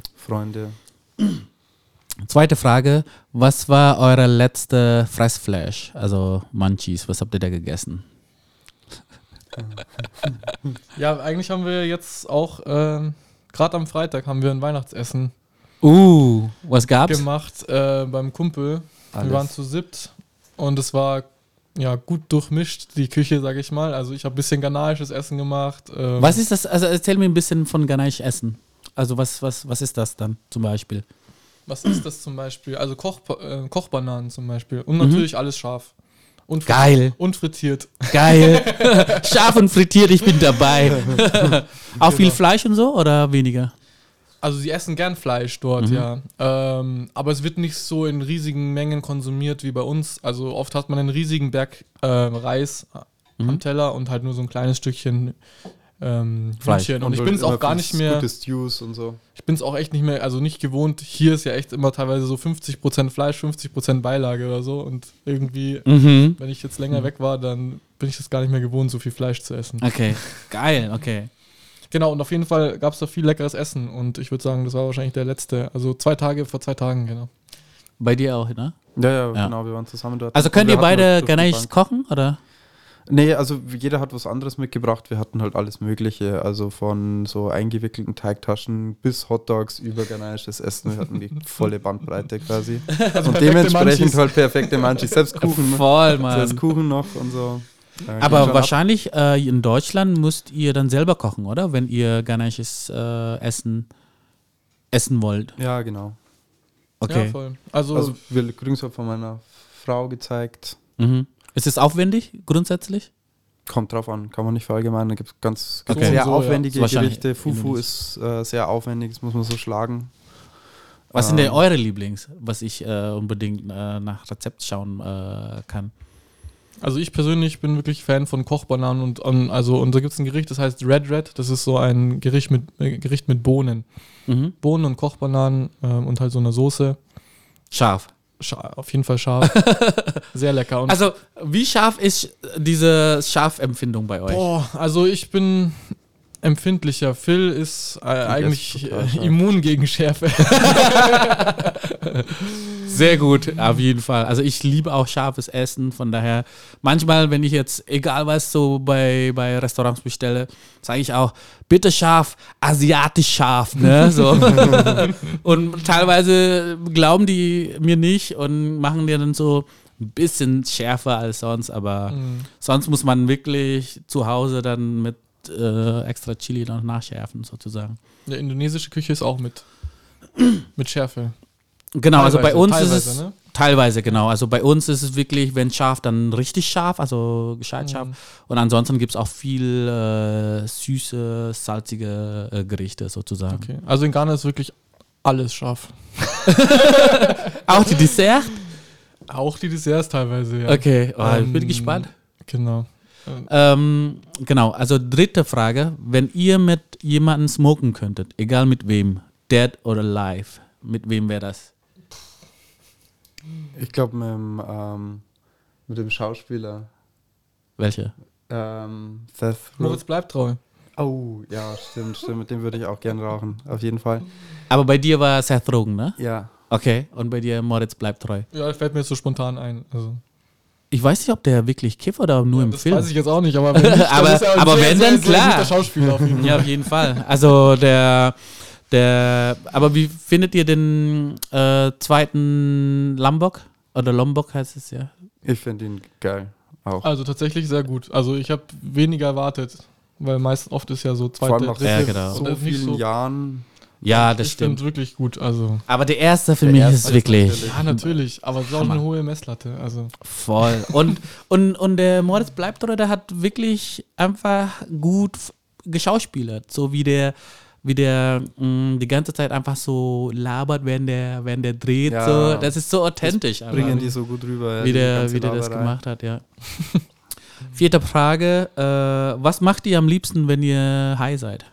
Zweite Frage, was war eure letzte Fressflash, also Munchies, was habt ihr da gegessen? Ja, eigentlich haben wir jetzt auch, gerade am Freitag haben wir ein Weihnachtsessen was gab's? gemacht beim Kumpel. Wir waren zu 7 und es war gut durchmischt, die Küche, sage ich mal. Also ich habe ein bisschen ghanaisches Essen gemacht. Was ist das? Also erzähl mir ein bisschen von ghanaisch Essen. Also was ist das dann zum Beispiel? Was ist das zum Beispiel? Also Kochbananen zum Beispiel. Und natürlich alles scharf. Und geil. Und frittiert. Geil. Scharf und frittiert, ich bin dabei. Auch viel Fleisch und so oder weniger? Also sie essen gern Fleisch dort, ja. Aber es wird nicht so in riesigen Mengen konsumiert wie bei uns. Also oft hat man einen riesigen Berg Reis am Teller und halt nur so ein kleines Stückchen Fleisch. Und ich bin es auch gar nicht mehr. Gute Stews und so. Ich bin es auch echt nicht mehr, also nicht gewohnt. Hier ist ja echt immer teilweise so 50% Fleisch, 50% Beilage oder so. Und irgendwie, wenn ich jetzt länger weg war, dann bin ich das gar nicht mehr gewohnt, so viel Fleisch zu essen. Okay, geil, okay. Genau, und auf jeden Fall gab es da viel leckeres Essen. Und ich würde sagen, das war wahrscheinlich der letzte. Also vor 2 Tagen, genau. Bei dir auch, ne? Ja, genau, wir waren zusammen dort. Also könnt ihr beide ghanaisch kochen, oder? Nee, also jeder hat was anderes mitgebracht. Wir hatten halt alles Mögliche. Also von so eingewickelten Teigtaschen bis Hotdogs über ghanaisches Essen. Wir hatten die volle Bandbreite quasi. Also und dementsprechend Munchies. Halt perfekte Munchies. Selbst Kuchen. Voll, Mann. Selbst Kuchen noch und so. Aber wahrscheinlich in Deutschland müsst ihr dann selber kochen, oder? Wenn ihr ghanaisches Essen essen wollt. Ja, genau. Okay. Ja, voll. Also wir kriegen es halt von meiner Frau gezeigt. Ist es aufwendig grundsätzlich? Kommt drauf an, kann man nicht verallgemeinern. Da gibt es ganz Okay. sehr So, aufwendige ja. Gerichte. Fufu ist sehr aufwendig, das muss man so schlagen. Was sind denn eure Lieblings, was ich unbedingt nach Rezept schauen kann? Also ich persönlich bin wirklich Fan von Kochbananen und da gibt es ein Gericht, das heißt Red. Das ist so ein Gericht mit Bohnen. Bohnen und Kochbananen und halt so eine Soße. Scharf. Auf jeden Fall scharf. Sehr lecker. Und also wie scharf ist diese Scharfempfindung bei euch? Boah, also ich bin empfindlicher. Phil ist eigentlich immun gegen Schärfe. Sehr gut, auf jeden Fall. Also ich liebe auch scharfes Essen, von daher manchmal, wenn ich jetzt, egal was so bei Restaurants bestelle, sage ich auch, bitte scharf, asiatisch scharf, ne, so. Und teilweise glauben die mir nicht und machen dir dann so ein bisschen schärfer als sonst, aber sonst muss man wirklich zu Hause dann mit extra Chili noch nachschärfen, sozusagen. Die indonesische Küche ist auch mit Schärfe. Genau, also bei uns ist es ne? teilweise, genau. Also bei uns ist es wirklich, wenn scharf, dann richtig scharf, also gescheit scharf. Und ansonsten gibt es auch viel süße, salzige Gerichte sozusagen. Okay. Also in Ghana ist wirklich alles scharf. Auch die Dessert? Auch die Desserts teilweise, ja. Okay, ich bin gespannt. Genau. Genau, also dritte Frage. Wenn ihr mit jemandem smoken könntet, egal mit wem, dead or alive, mit wem wäre das? Ich glaube mit dem Schauspieler. Welche? Seth Moritz bleibt treu. Oh, ja, stimmt. Mit dem würde ich auch gern rauchen, auf jeden Fall. Aber bei dir war Seth Rogen, ne? Ja. Okay, und bei dir Moritz bleibt treu. Ja, fällt mir jetzt so spontan ein. Also. Ich weiß nicht, ob der wirklich kifft oder nur im das Film. Das weiß ich jetzt auch nicht, aber wenn nicht, aber wenn, dann klar. Guter Schauspieler auf jeden Fall. Ja, auf jeden Fall. Also aber wie findet ihr den zweiten Lombok? Oder Lombok heißt es ja. Ich finde ihn geil. Auch. Also tatsächlich sehr gut. Also ich habe weniger erwartet, weil oft ist ja so Vor allem zweite, nach Ja, genau. so Nicht vielen so- Jahren. Ja, das ich finde stimmt. wirklich gut. Also Aber der erste für Der mich erste ist ist wirklich natürlich- ja, natürlich, aber es ist auch Hammer. eine hohe Messlatte. Also voll. Und der Moritz Bleibtreu, der hat wirklich einfach gut geschauspielert. So wie der die ganze Zeit einfach so labert, während der dreht. Ja. So. Das ist so authentisch. einfach. Bringen die so gut rüber. ja, wie die der ganze das Laberei. gemacht hat, ja. 4. Frage. Was macht ihr am liebsten, wenn ihr high seid?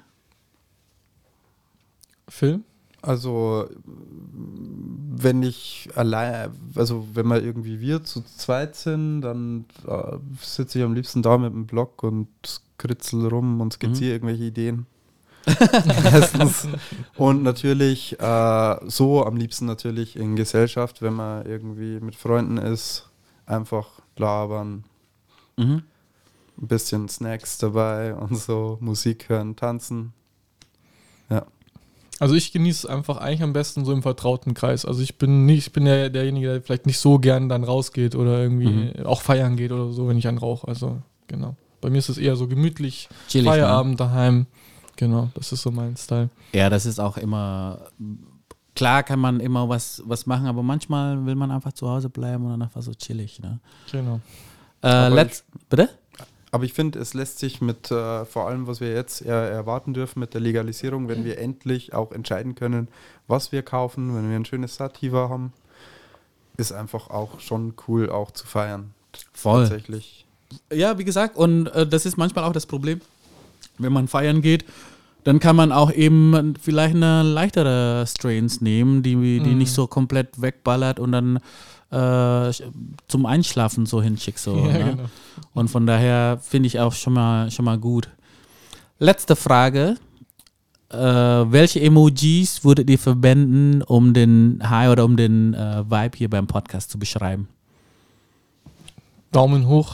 Film? Also, wenn ich allein, also wenn wir irgendwie wir zu zweit sind, dann sitze ich am liebsten da mit dem Block und kritzel rum und skizziere irgendwelche Ideen. Meistens. Und natürlich so am liebsten natürlich in Gesellschaft, wenn man irgendwie mit Freunden ist, einfach labern, Mhm. ein bisschen Snacks dabei und so, Musik hören, tanzen. Ja. Also ich genieße es einfach eigentlich am besten so im vertrauten Kreis. Also ich bin derjenige, der vielleicht nicht so gern dann rausgeht oder irgendwie auch feiern geht oder so, wenn ich einen rauche. Also genau. Bei mir ist es eher so gemütlich, Chillig, Feierabend daheim. Genau, das ist so mein Style. Ja, das ist auch immer. Klar kann man immer was machen, aber manchmal will man einfach zu Hause bleiben und dann einfach so chillig. Ne? Genau. Bitte? Aber ich finde, es lässt sich mit vor allem, was wir jetzt erwarten dürfen mit der Legalisierung, wenn wir endlich auch entscheiden können, was wir kaufen, wenn wir ein schönes Sativa haben, ist einfach auch schon cool auch zu feiern. Voll. Tatsächlich. Ja, wie gesagt, und das ist manchmal auch das Problem, wenn man feiern geht, dann kann man auch eben vielleicht eine leichtere Strains nehmen, die nicht so komplett wegballert und dann zum Einschlafen so hinschickt. So, Ja, ne? genau. Und von daher finde ich auch schon mal gut. Letzte Frage. Welche Emojis würdet ihr verwenden, um den High oder um den Vibe hier beim Podcast zu beschreiben? Daumen hoch.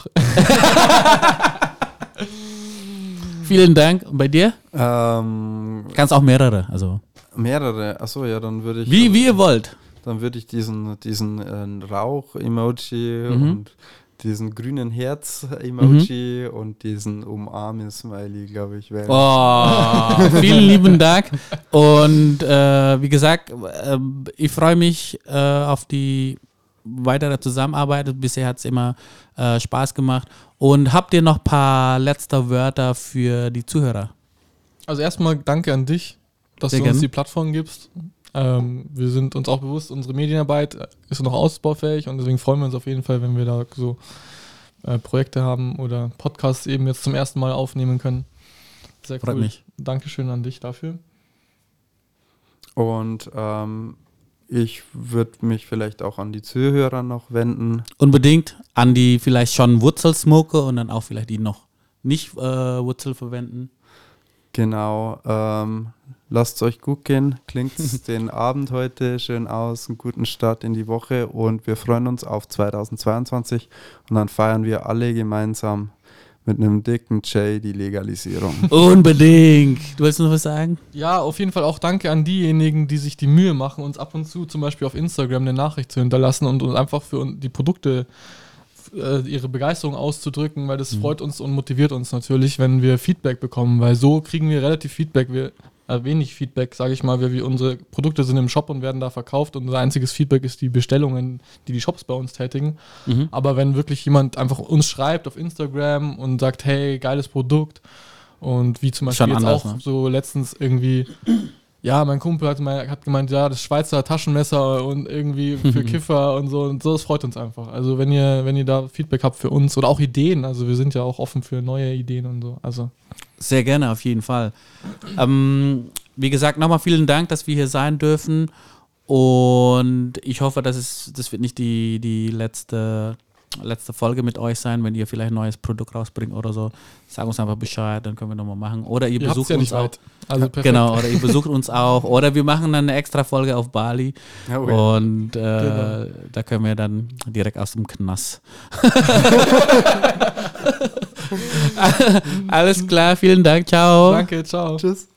Vielen Dank. Und bei dir? Mehrere. Auch mehrere. Also Achso, ja, dann würde ich. wie ihr wollt. Dann würde ich diesen Rauch-Emoji und diesen grünen Herz-Emoji und diesen Umarme-Smiley, glaube ich, wählen. Oh, vielen lieben Dank. Und wie gesagt, ich freue mich auf die weitere Zusammenarbeit. Bisher hat es immer Spaß gemacht. Und habt ihr noch ein paar letzte Wörter für die Zuhörer? Also erstmal danke an dich, dass Sehr du uns gern. die Plattform gibst. Wir sind uns auch bewusst, unsere Medienarbeit ist noch ausbaufähig und deswegen freuen wir uns auf jeden Fall, wenn wir da so Projekte haben oder Podcasts eben jetzt zum ersten Mal aufnehmen können. Sehr Freut cool. mich. Dankeschön an dich dafür. Und ich würde mich vielleicht auch an die Zuhörer noch wenden. Unbedingt an die vielleicht schon Wurzelsmoke und dann auch vielleicht die noch nicht Wurzel verwenden. Genau, lasst es euch gut gehen, klingt den Abend heute schön aus, einen guten Start in die Woche und wir freuen uns auf 2022 und dann feiern wir alle gemeinsam mit einem dicken J die Legalisierung. Unbedingt. Du willst noch was sagen? Ja, auf jeden Fall auch danke an diejenigen, die sich die Mühe machen, uns ab und zu zum Beispiel auf Instagram eine Nachricht zu hinterlassen und uns einfach für die Produkte ihre Begeisterung auszudrücken, weil das freut uns und motiviert uns natürlich, wenn wir Feedback bekommen, weil so kriegen wir relativ wenig Feedback, sage ich mal, wie unsere Produkte sind im Shop und werden da verkauft und unser einziges Feedback ist die Bestellungen, die die Shops bei uns tätigen. Aber wenn wirklich jemand einfach uns schreibt auf Instagram und sagt, hey, geiles Produkt und wie zum Beispiel Schon jetzt anders, auch ne? so letztens irgendwie, ja, mein Kumpel hat gemeint, ja, das Schweizer Taschenmesser und irgendwie für Kiffer und so, das freut uns einfach. Also wenn ihr da Feedback habt für uns oder auch Ideen, also wir sind ja auch offen für neue Ideen und so, also. Sehr gerne, auf jeden Fall. Wie gesagt, nochmal vielen Dank, dass wir hier sein dürfen. Und ich hoffe, das wird nicht die letzte Folge mit euch sein, wenn ihr vielleicht ein neues Produkt rausbringt oder so. Sag uns einfach Bescheid, dann können wir nochmal machen. Oder ihr besucht uns auch. Also perfekt. Genau, oder ihr besucht uns auch. Oder wir machen dann eine extra Folge auf Bali. Oh ja. Und da können wir dann direkt aus dem Knast. Alles klar, vielen Dank, ciao. Danke, ciao. Tschüss.